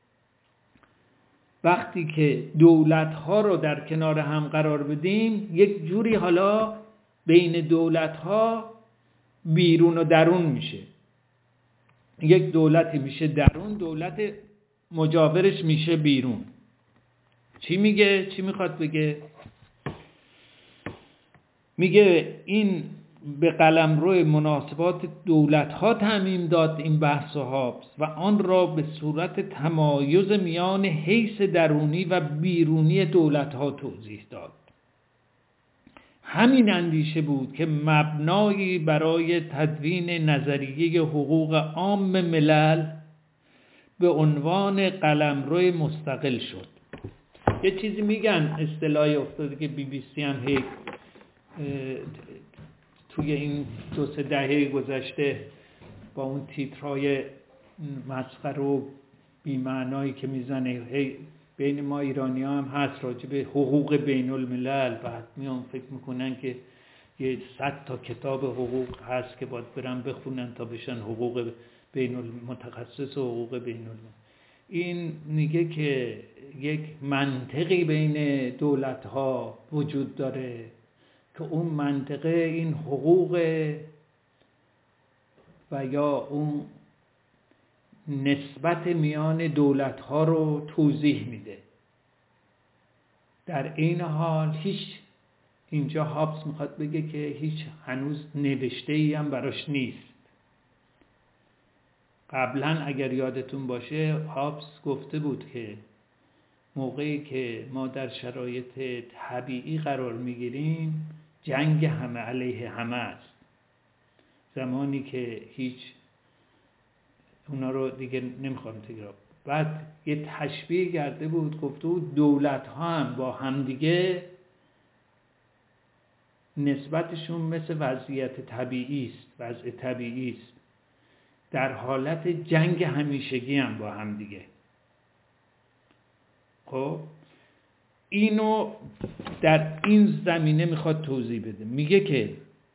وقتی که دولت‌ها رو در کنار هم قرار بدیم، یک جوری حالا بین دولت‌ها بیرون و درون میشه. یک دولتی میشه درون، دولت مجاورش میشه بیرون. چی میگه؟ چی میخواد بگه؟ میگه این به قلمرو مناسبات دولت‌ها تعمیم داد این بحث هابس و آن را به صورت تمایز میان حیث درونی و بیرونی دولت‌ها توضیح داد. همین اندیشه بود که مبنایی برای تدوین نظریه حقوق عام ملل به عنوان قلمرو مستقل شد. یه چیزی میگن اصطلاحی افتاده که بی بی سی هم هی توی این دو سه دهه گذشته با اون تیترهای مسخره و بی‌معنایی که میزنه، هی بین ما ایرانی ها هم هست راجع به حقوق بین الملل، بعد میان فکر میکنن که یه صد تا کتاب حقوق هست که باید برن بخونن تا بشن حقوق بین المتخصص و حقوق بین الملل. این میگه که یک منطقی بین دولت ها وجود داره که اون منطقه این حقوق و یا اون نسبت میان دولت ها رو توضیح میده. در این حال هیچ، اینجا هابس میخواد بگه که هیچ هنوز نوشته ای هم براش نیست. قبلا اگر یادتون باشه هابس گفته بود که موقعی که ما در شرایط طبیعی قرار میگیریم جنگ همه علیه همه است. زمانی که هیچ، اونا رو دیگه نمیخوام تکرار. بعد یه تشبیه کرده بود، گفته بود دولت ها هم با همدیگه نسبتشون مثل وضعیت طبیعی است، وضع طبیعی است، در حالت جنگ همیشگی هم با همدیگه. خب اینو در این زمینه میخواد توضیح بده. میگه که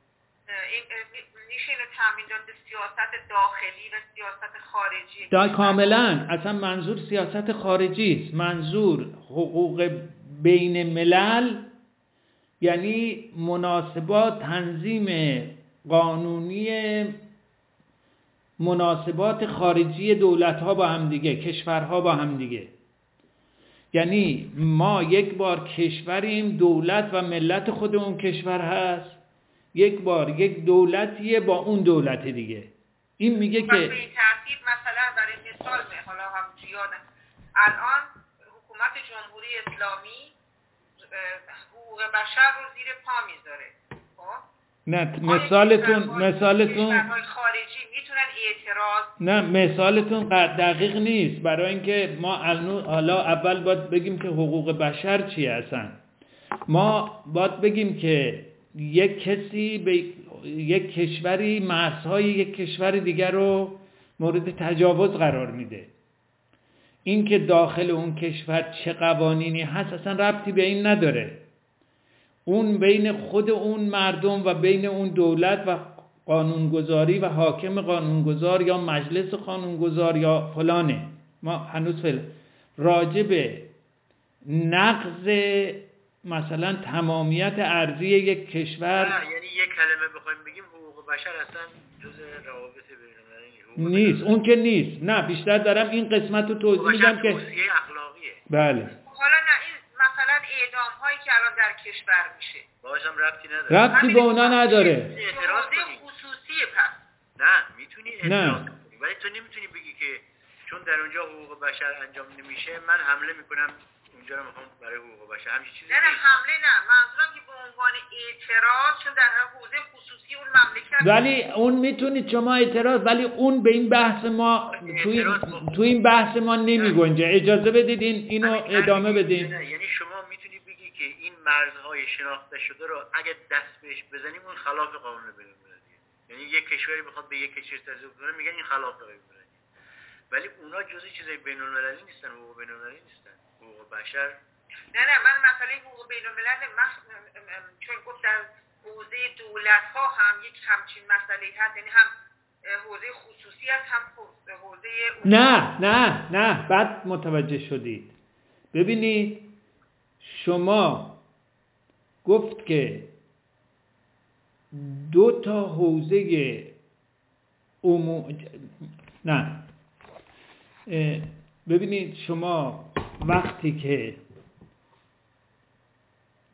میشه اینو تامین داد به سیاست داخلی و سیاست خارجی. دا کاملا اصلا منظور سیاست خارجی است. منظور حقوق بین ملل یعنی مناسبات، تنظیم قانونی مناسبات خارجی دولت‌ها با هم دیگه، کشورها با هم دیگه. یعنی ما یک بار کشوریم، دولت و ملت خود اون کشور هست، یک بار یک دولتیه با اون دولت دیگه. این میگه که به این ترتیب مثلا برای مثال، حالا هم یادم الان حکومت جمهوری اسلامی حقوق بشر رو زیر پا میذاره. خب نه مثالتون مثالتون خارجی میتونن اعتراض، نه مثالتون دقیق نیست، برای اینکه ما حالا اول باید بگیم که حقوق بشر چیه اصلا. ما باید بگیم که یک کسی به یک کشوری مرزهای یک کشور دیگر رو مورد تجاوز قرار میده. این که داخل اون کشور چه قوانینی هست اصلا ربطی به این نداره. اون بین خود اون مردم و بین اون دولت و قانونگذاری و حاکم قانونگذار یا مجلس قانونگذار یا فلانه. ما هنوز فعلا راجع به نقض مثلا تمامیت ارضی یک کشور، نه یعنی یک کلمه بخوایم بگیم حقوق بشر اصلا جز روابط بین‌المللی نیست. اون که نیست. نه بیشتر دارم این قسمت رو توضیح میدم که توصیه اخلاقیه. بله. حالا نه این مثلا اعدام هایی که الان در کشور میشه باهاش هم ربطی نداره. ربطی به اونا نداره. اعتراض خصوصیه. پس نه میتونی اعتراض نه. کنی ولی تو نمیتونی بگی که چون در اونجا حقوق بشر انجام نمیشه من حمله میکنم اونجا رو میخوام برای حقوق بشر. همین چیزی نه نه حمله نه، منظورم که به عنوان اعتراض، چون در حوزه خصوصی اون مملکت. ولی اون میتونید شما اعتراض، ولی اون به این بحث ما تو این تو این بحث ما نمی گنجه. اجازه بدید این اینو ادامه بدین. یعنی شما میتونی بگی که این مرزهای شناخته شده رو اگه دست بهش بزنیم اون خلاف قانون بین‌المللیه. یعنی یک کشوری بخواد به یک کشور تجاوز کنه میگن این خلاف قانون بین‌المللیه. ولی اونا جزء چیزای بین‌المللی نیستن، حقوق بین‌المللی نیستن. حقوق بشر نه نه من مسئله حقوق بین‌الملل چون گفت در حوزه دولت ها هم یک همچین مسئله هست، یعنی هم حوزه خصوصی هست هم حوزه. نه نه نه بعد متوجه شدید. ببینید شما گفت که دو تا حوزه عموم، نه ببینید شما وقتی که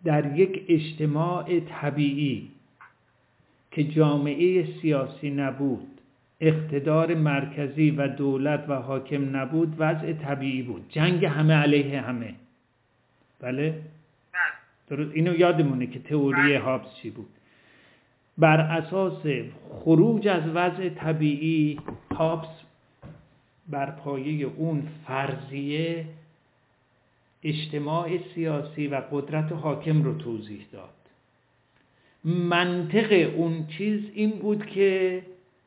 در یک اجتماع طبیعی که جامعه سیاسی نبود، اقتدار مرکزی و دولت و حاکم نبود، وضع طبیعی بود، جنگ همه علیه همه. بله؟ درست. اینو یادمونه که تئوری هابس چی بود. بر اساس خروج از وضع طبیعی، هابس بر پایه اون فرضیه اجتماع سیاسی و قدرت حاکم رو توضیح داد. منطق اون چیز این بود که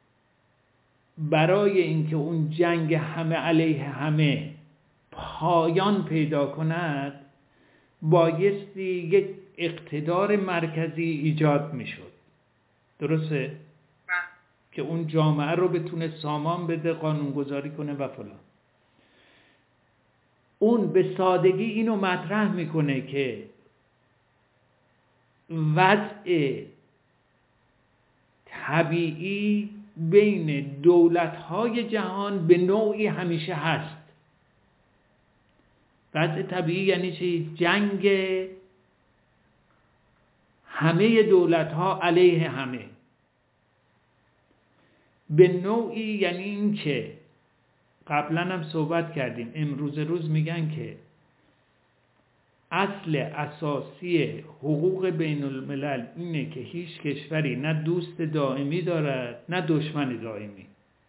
برای اینکه اون جنگ همه علیه همه پایان پیدا کند، بایستی یک اقتدار مرکزی ایجاد میشد. درسته؟ که اون جامعه رو بتونه سامان بده، قانونگذاری کنه و فلان. اون به سادگی اینو مطرح میکنه که وضع طبیعی بین دولت‌های جهان به نوعی همیشه هست. وضع طبیعی یعنی چی؟ جنگ همه دولت‌ها علیه همه. به نوعی یعنی این که قبلا هم صحبت کردیم، امروز روز میگن که اصل اساسی حقوق بین الملل اینه که هیچ کشوری نه دوست دائمی دارد نه دشمن دائمی.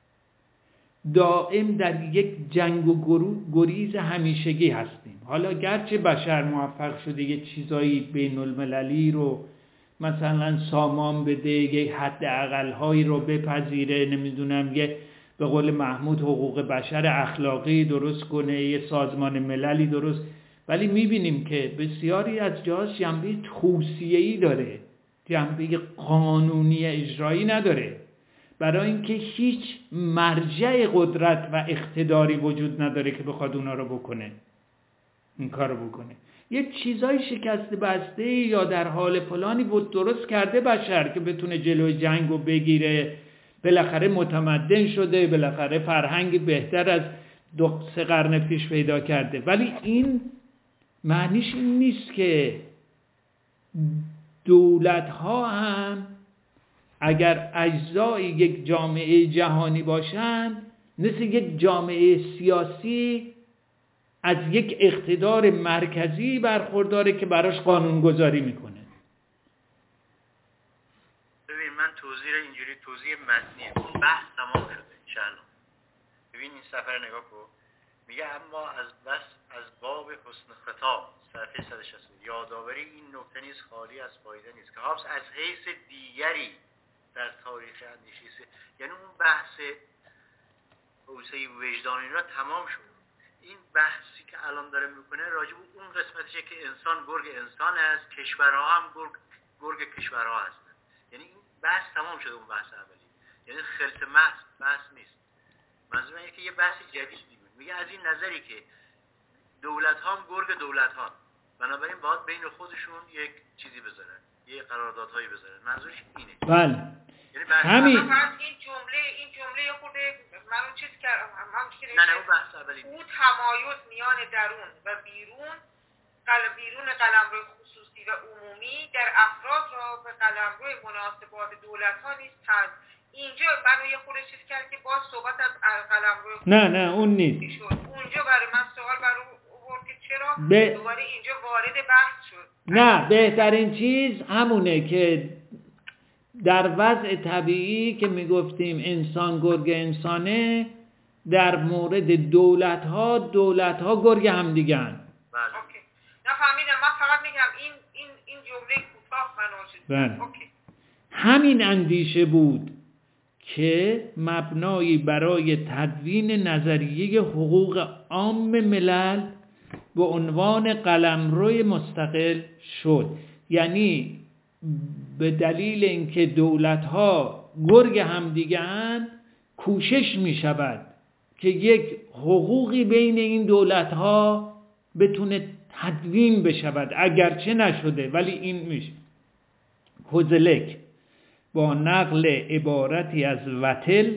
دائم در یک جنگ و گریز همیشگی هستیم. حالا گرچه بشر موفق شده یه چیزایی بین المللی رو مثلا سامان بده، یه حد اقل‌هایی رو بپذیره، نمیدونم یه به قول محمود حقوق بشر اخلاقی درست کنه، یه سازمان مللی درست، ولی میبینیم که بسیاری از جاهاش جنبه توصیه‌ای داره، جنبه قانونی اجرایی نداره، برای اینکه هیچ مرجع قدرت و اقتداری وجود نداره که بخواد اونا رو بکنه، این کار رو بکنه. یه چیزای شکسته بسته یا در حال فلانی بود درست کرده بشر که بتونه جلوی جنگ رو بگیره، بالاخره متمدن شده، بالاخره فرهنگ بهتر از دو سه قرن پیش پیدا کرده، ولی این معنیش این نیست که دولت ها هم اگر اجزای یک جامعه جهانی باشن، مثل یک جامعه سیاسی از یک اقتدار مرکزی برخورداره که براش قانون گذاری میکنه. ببین من توضیح اینجوری توضیح متنیه، اون بحث تمام شده انشاءالله. ببین این سفر نگاه کن، میگه اما از بس از باب حسن خطاب صفحه صد و شصت یادآوری این نکته نیز خالی از فایده نیست که هابس از حیث دیگری در تاریخ اندیشه، یعنی اون بحث حوزه وجدانی را تمام شد. این بحثی که الان داره میکنه راجع به اون قسمتشه که انسان گرگ انسان است، کشورها هم گرگ گرگ کشورها هستن. یعنی این بحث تمام شده، اون بحث اولی، یعنی خلط محض بحث نیست. منظور اینه که یه بحث جدید میگه، میگه از این نظری که دولت ها هم گرگ دولت ها، بنابراین باید بین خودشون یک چیزی بذارن، یه قراردادهایی بذارن. منظورش اینه. بله. یعنی همین این جمله این جمله یه خورده منو چیز کردم، هم که نه نه اون بحث اولی، او تمایز میان درون و بیرون، قلم بیرون قلمرو خصوصی و عمومی در افراد را به قلمرو مناسبات دولت ها نیست تز. اینجا منو یه خورده چیز کرد که باز صحبت از قلمرو نه نه اون نیست. اونجا برای من سوال برای اون که چرا ب... دوباره اینجا وارد بحث شد. نه بهترین چیز همونه که در وضع طبیعی که میگفتیم انسان گرگ انسانه، در مورد دولت ها دولت ها گرگ هم دیگن. بله. اوکی. نه فهمیدم، من فقط میگم این این این جمله کوتاه منو شد. اوکی. همین اندیشه بود که مبنایی برای تدوین نظریه حقوق عام ملل به عنوان قلمرو مستقل شد. یعنی به دلیل اینکه دولت‌ها گرگ هم دیگه‌اند، کوشش می‌شود که یک حقوقی بین این دولت‌ها بتونه تدوین بشود، اگرچه نشده ولی این میشه. کوزلک با نقل عبارتی از وتل،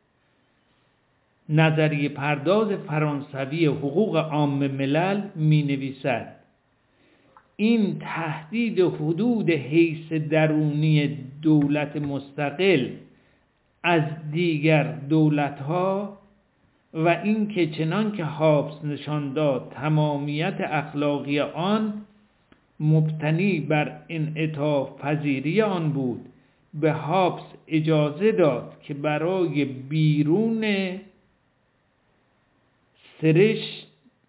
نظریه پرداز فرانسوی حقوق عام ملل، می نویسد این تهدید حدود حیث درونی دولت مستقل از دیگر دولت‌ها و اینکه چنان که هابس نشان داد تمامیت اخلاقی آن مبتنی بر انعطاف پذیری آن بود، به هابس اجازه داد که برای بیرون سرشت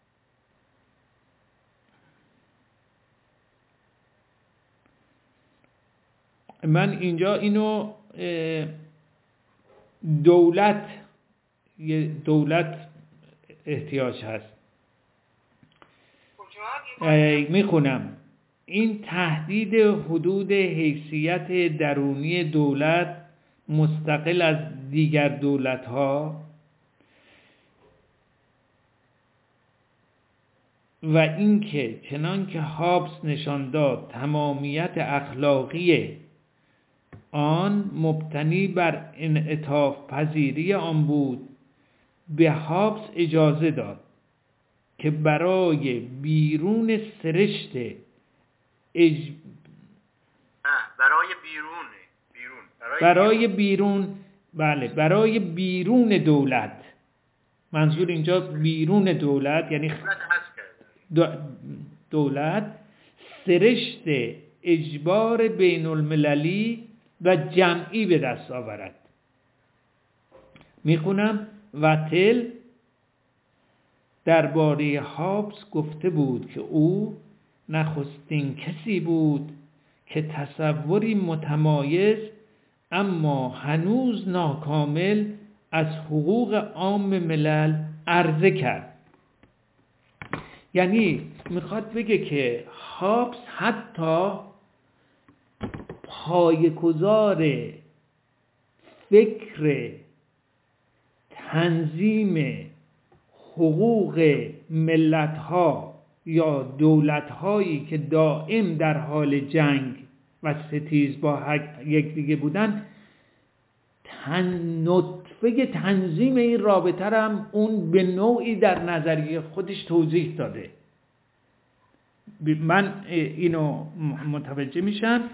من اینجا اینو دولت یه دولت احتیاج هست میخونم. این تهدید حدود حیثیت درونی دولت مستقل از دیگر دولت ها و اینکه چنان که هابس نشان داد تمامیت اخلاقی آن مبتنی بر انعطاف پذیری آن بود، به هابس اجازه داد که برای بیرون سرشت اج... برای بیرون بیرون برای, برای بیرون بله برای بیرون دولت، منظور اینجا بیرون دولت یعنی دولت سرشت اجبار بین المللی و جمعی به دست آورد. میخونم وتل درباره هابس گفته بود که او نخستین کسی بود که تصوری متمایز اما هنوز ناکامل از حقوق عام ملل عرضه کرد. یعنی میخواد بگه که هابس حتی پایه‌گذار فکر تنظیم حقوق ملت‌ها یا دولت‌هایی که دائم در حال جنگ و ستیز با یکدیگه بودن، تن نطفه تنظیم این رابطه هم اون به نوعی در نظریه خودش توضیح داده. من اینو متوجه میشم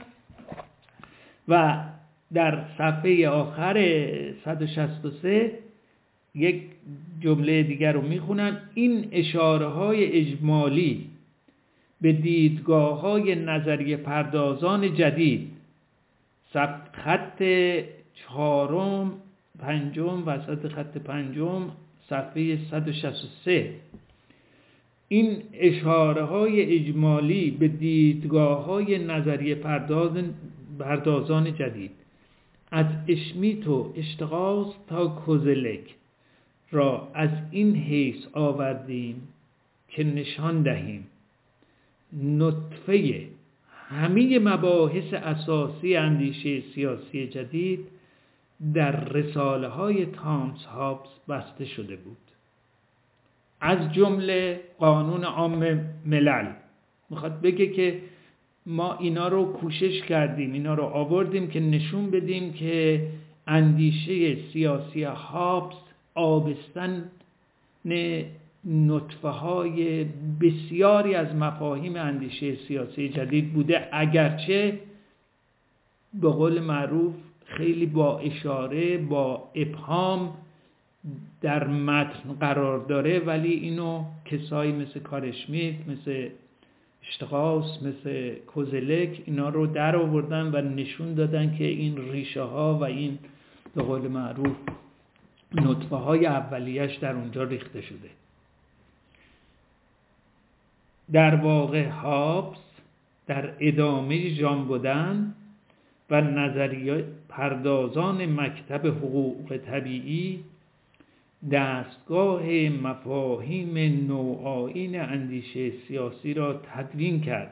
و در صفحه آخر صد و شصت و سه یک جمله دیگر رو میخونم. این اشاره های اجمالی به دیدگاه های نظریه پردازان جدید، خط چهارم پنجم وسط خط پنجم صفحه صد و شصت و سه، این اشاره های اجمالی به دیدگاه های نظریه پردازان پردازان جدید از اشمیت و اشتغاز تا کوزلک را از این حیث آوردیم که نشان دهیم نطفه همه مباحث اساسی اندیشه سیاسی جدید در رساله های تامس هابس بسته شده بود، از جمله قانون عام ملل. میخواد بگه که ما اینا رو کوشش کردیم، اینا رو آوردیم که نشون بدیم که اندیشه سیاسی هابس آبستن نطفه های بسیاری از مفاهیم اندیشه سیاسی جدید بوده، اگرچه به قول معروف خیلی با اشاره با ابهام در متن قرار داره، ولی اینو کسایی مثل کارشمیت، مثل اشتغاس، مثل کوزلک اینا رو در آوردن و نشون دادن که این ریشه ها و این به قول معروف نطفه های اولیش در اونجا ریخته شده. در واقع هابس در ادامه ژان بودن و نظریه پردازان مکتب حقوق طبیعی دستگاه مفاهیم نوآیین اندیشه سیاسی را تدوین کرد،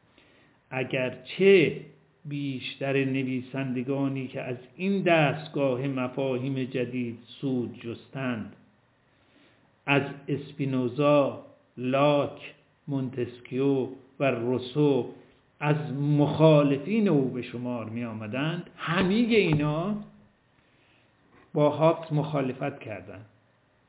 اگرچه بیشتر نویسندگانی که از این دستگاه مفاهیم جدید سود جستند از اسپینوزا، لاک، مونتسکیو و روسو از مخالفین او به شمار می آمدند، همه اینا با هابس مخالفت کردند.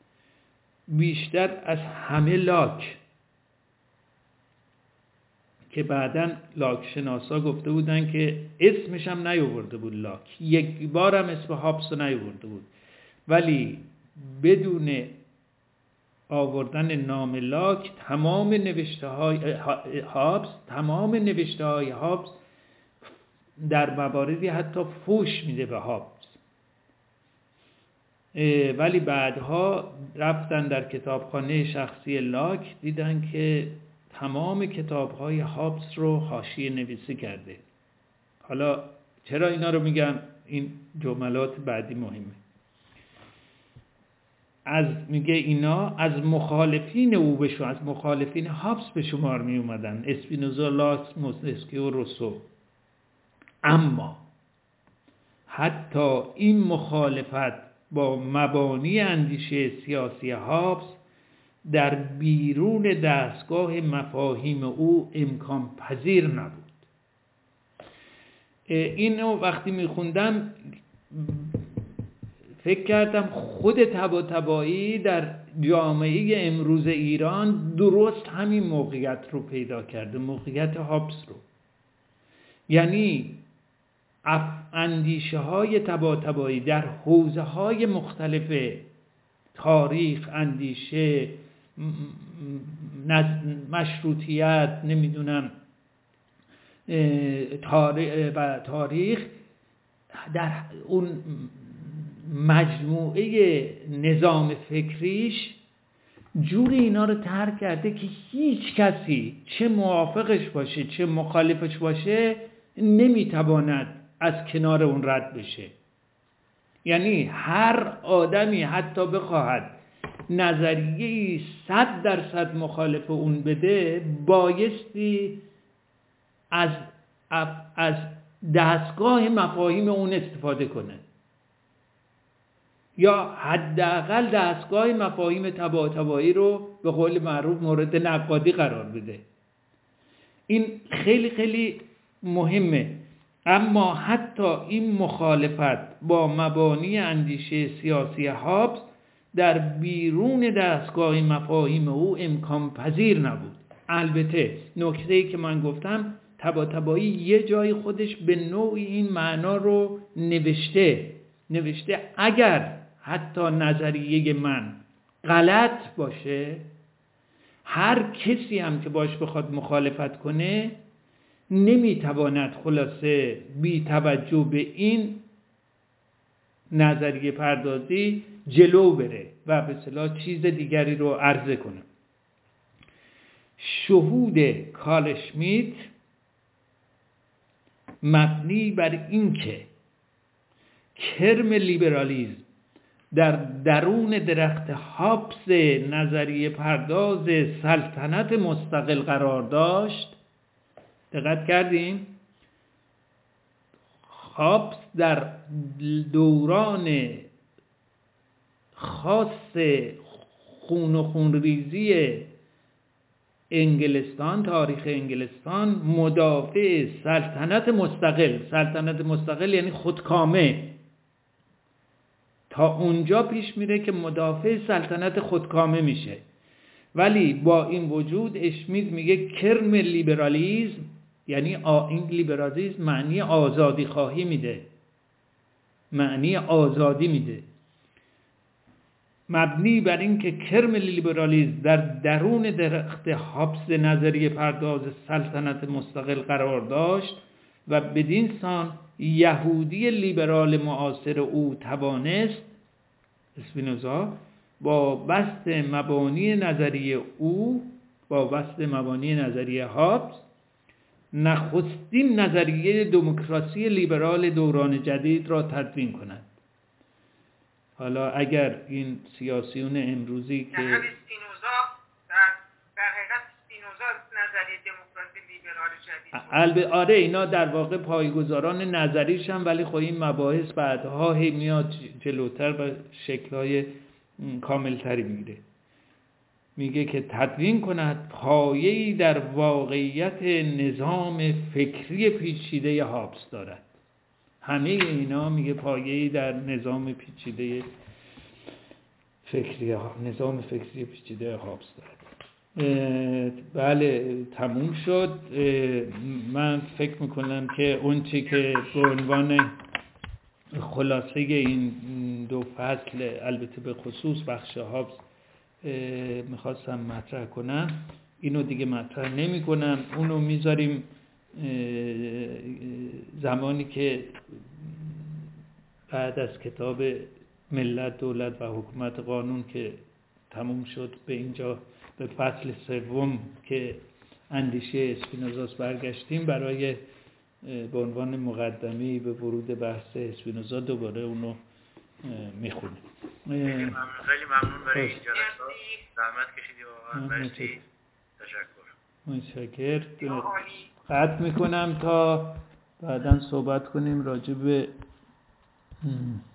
بیشتر از همه لاک، که بعداً لاک شناسا گفته بودن که اسمش هم نیاورده بود لاک، یک بار هم اسم هابس رو نیاورده بود، ولی بدون آوردن نام لاک تمام نوشته های هابس تمام نوشته های هابس در مواردی حتی فوش میده به هابس، ولی بعدها رفتن در کتابخانه شخصی لاک دیدن که تمام کتاب‌های هابس رو حاشیه نویسی کرده. حالا چرا اینا رو میگم؟ این جملات بعدی مهمه. از میگه اینا از مخالفین او بشو از مخالفین هابس به شمار می اومدن، اسپینوزا، لاک، مونتسکیو و روسو. اما حتی این مخالفت با مبانی اندیشه سیاسی هابس در بیرون دستگاه مفاهیم او امکان پذیر نبود. اینو وقتی میخوندم فکر کردم خود طباطبایی در جامعه امروز ایران درست همین موقعیت رو پیدا کرده، موقعیت هابس رو. یعنی اندیشه های طباطبایی در حوزه های مختلف تاریخ، اندیشه، مشروطیت، نمیدونم تاریخ و تاریخ در اون مجموعه نظام فکریش جوری اینا رو طرح کرده که هیچ کسی چه موافقش باشه چه مخالفش باشه نمیتواند از کنار اون رد بشه. یعنی هر آدمی حتی بخواهد نظریه صد درصد مخالف اون بده بایستی از از دستگاه مفاهیم اون استفاده کنه، یا حداقل دستگاه مفاهیم طباطبایی رو به قول معروف مورد نقادی قرار بده. این خیلی خیلی مهمه. اما حتی این مخالفت با مبانی اندیشه سیاسی هابس در بیرون دستگاه مفاهیم او امکان پذیر نبود. البته نکته‌ای که من گفتم، طباطبایی یه جای خودش به نوعی این معنا رو نوشته نوشته اگر حتی نظریه من غلط باشه، هر کسی هم که باش بخواد مخالفت کنه نمیتواند خلاصه بی توجه به این نظریه پردازی جلو بره و به اصطلاح چیز دیگری رو عرضه کنه. شهود کارل اشمیت مبنی بر این که کرم لیبرالیسم در درون درخت هابس نظریه پرداز سلطنت مستقل قرار داشت. دقت کردیم؟ هابس در دوران خاص خون و خونریزی انگلستان، تاریخ انگلستان، مدافع سلطنت مستقل، سلطنت مستقل یعنی خودکامه، تا اونجا پیش میره که مدافع سلطنت خودکامه میشه. ولی با این وجود اشمیت میگه کرم لیبرالیسم، یعنی این لیبرالیسم معنی آزادی خواهی میده، معنی آزادی میده، مبنی بر این که کرم لیبرالیسم در درون درخت هابس نظریه پرداز سلطنت مستقل قرار داشت و بدین سان یهودی لیبرال معاصر او توانست، اسپینوزا، با بسط مبانی نظریه او با بسط مبانی نظریه هابس نخستین نظریه دموکراسی لیبرال دوران جدید را تدوین کند. حالا اگر این سیاسیون امروزی که همین اسپینوزا در در حقیقت اسپینوزا نظریه دموکراسی لیبرال جدید، البته آره اینا در واقع پایه‌گذاران نظریشن، ولی خب این مباحث بعدها هی میاد جلوتر و شکل‌های کاملتری میگیره. میگه که تدوین کند پایه‌ای در واقعیت نظام فکری پیچیده هابس دارد. همه اینا میگه پایه‌ای در نظام پیچیده فکری نظام فکری پیچیده هابس دارد. بله تموم شد. من فکر میکنم که اون چی که به عنوان خلاصه این دو فصل، البته به خصوص بخش هابز میخواستم مطرح کنم، اینو دیگه مطرح نمی کنم. اونو میذاریم زمانی که بعد از کتاب ملت، دولت و حکومت قانون که تموم شد به اینجا، به فصل سوم که اندیشه اسپینوزاست برگشتیم، برای به عنوان مقدمه‌ای به ورود بحث اسپینوزا دوباره اونو میخونیم. خیلی ممنون برای این جلسات، زحمت کشیدی واقعا. مرسی، تشکر. متشکر. قطع میکنم تا بعداً صحبت کنیم راجع به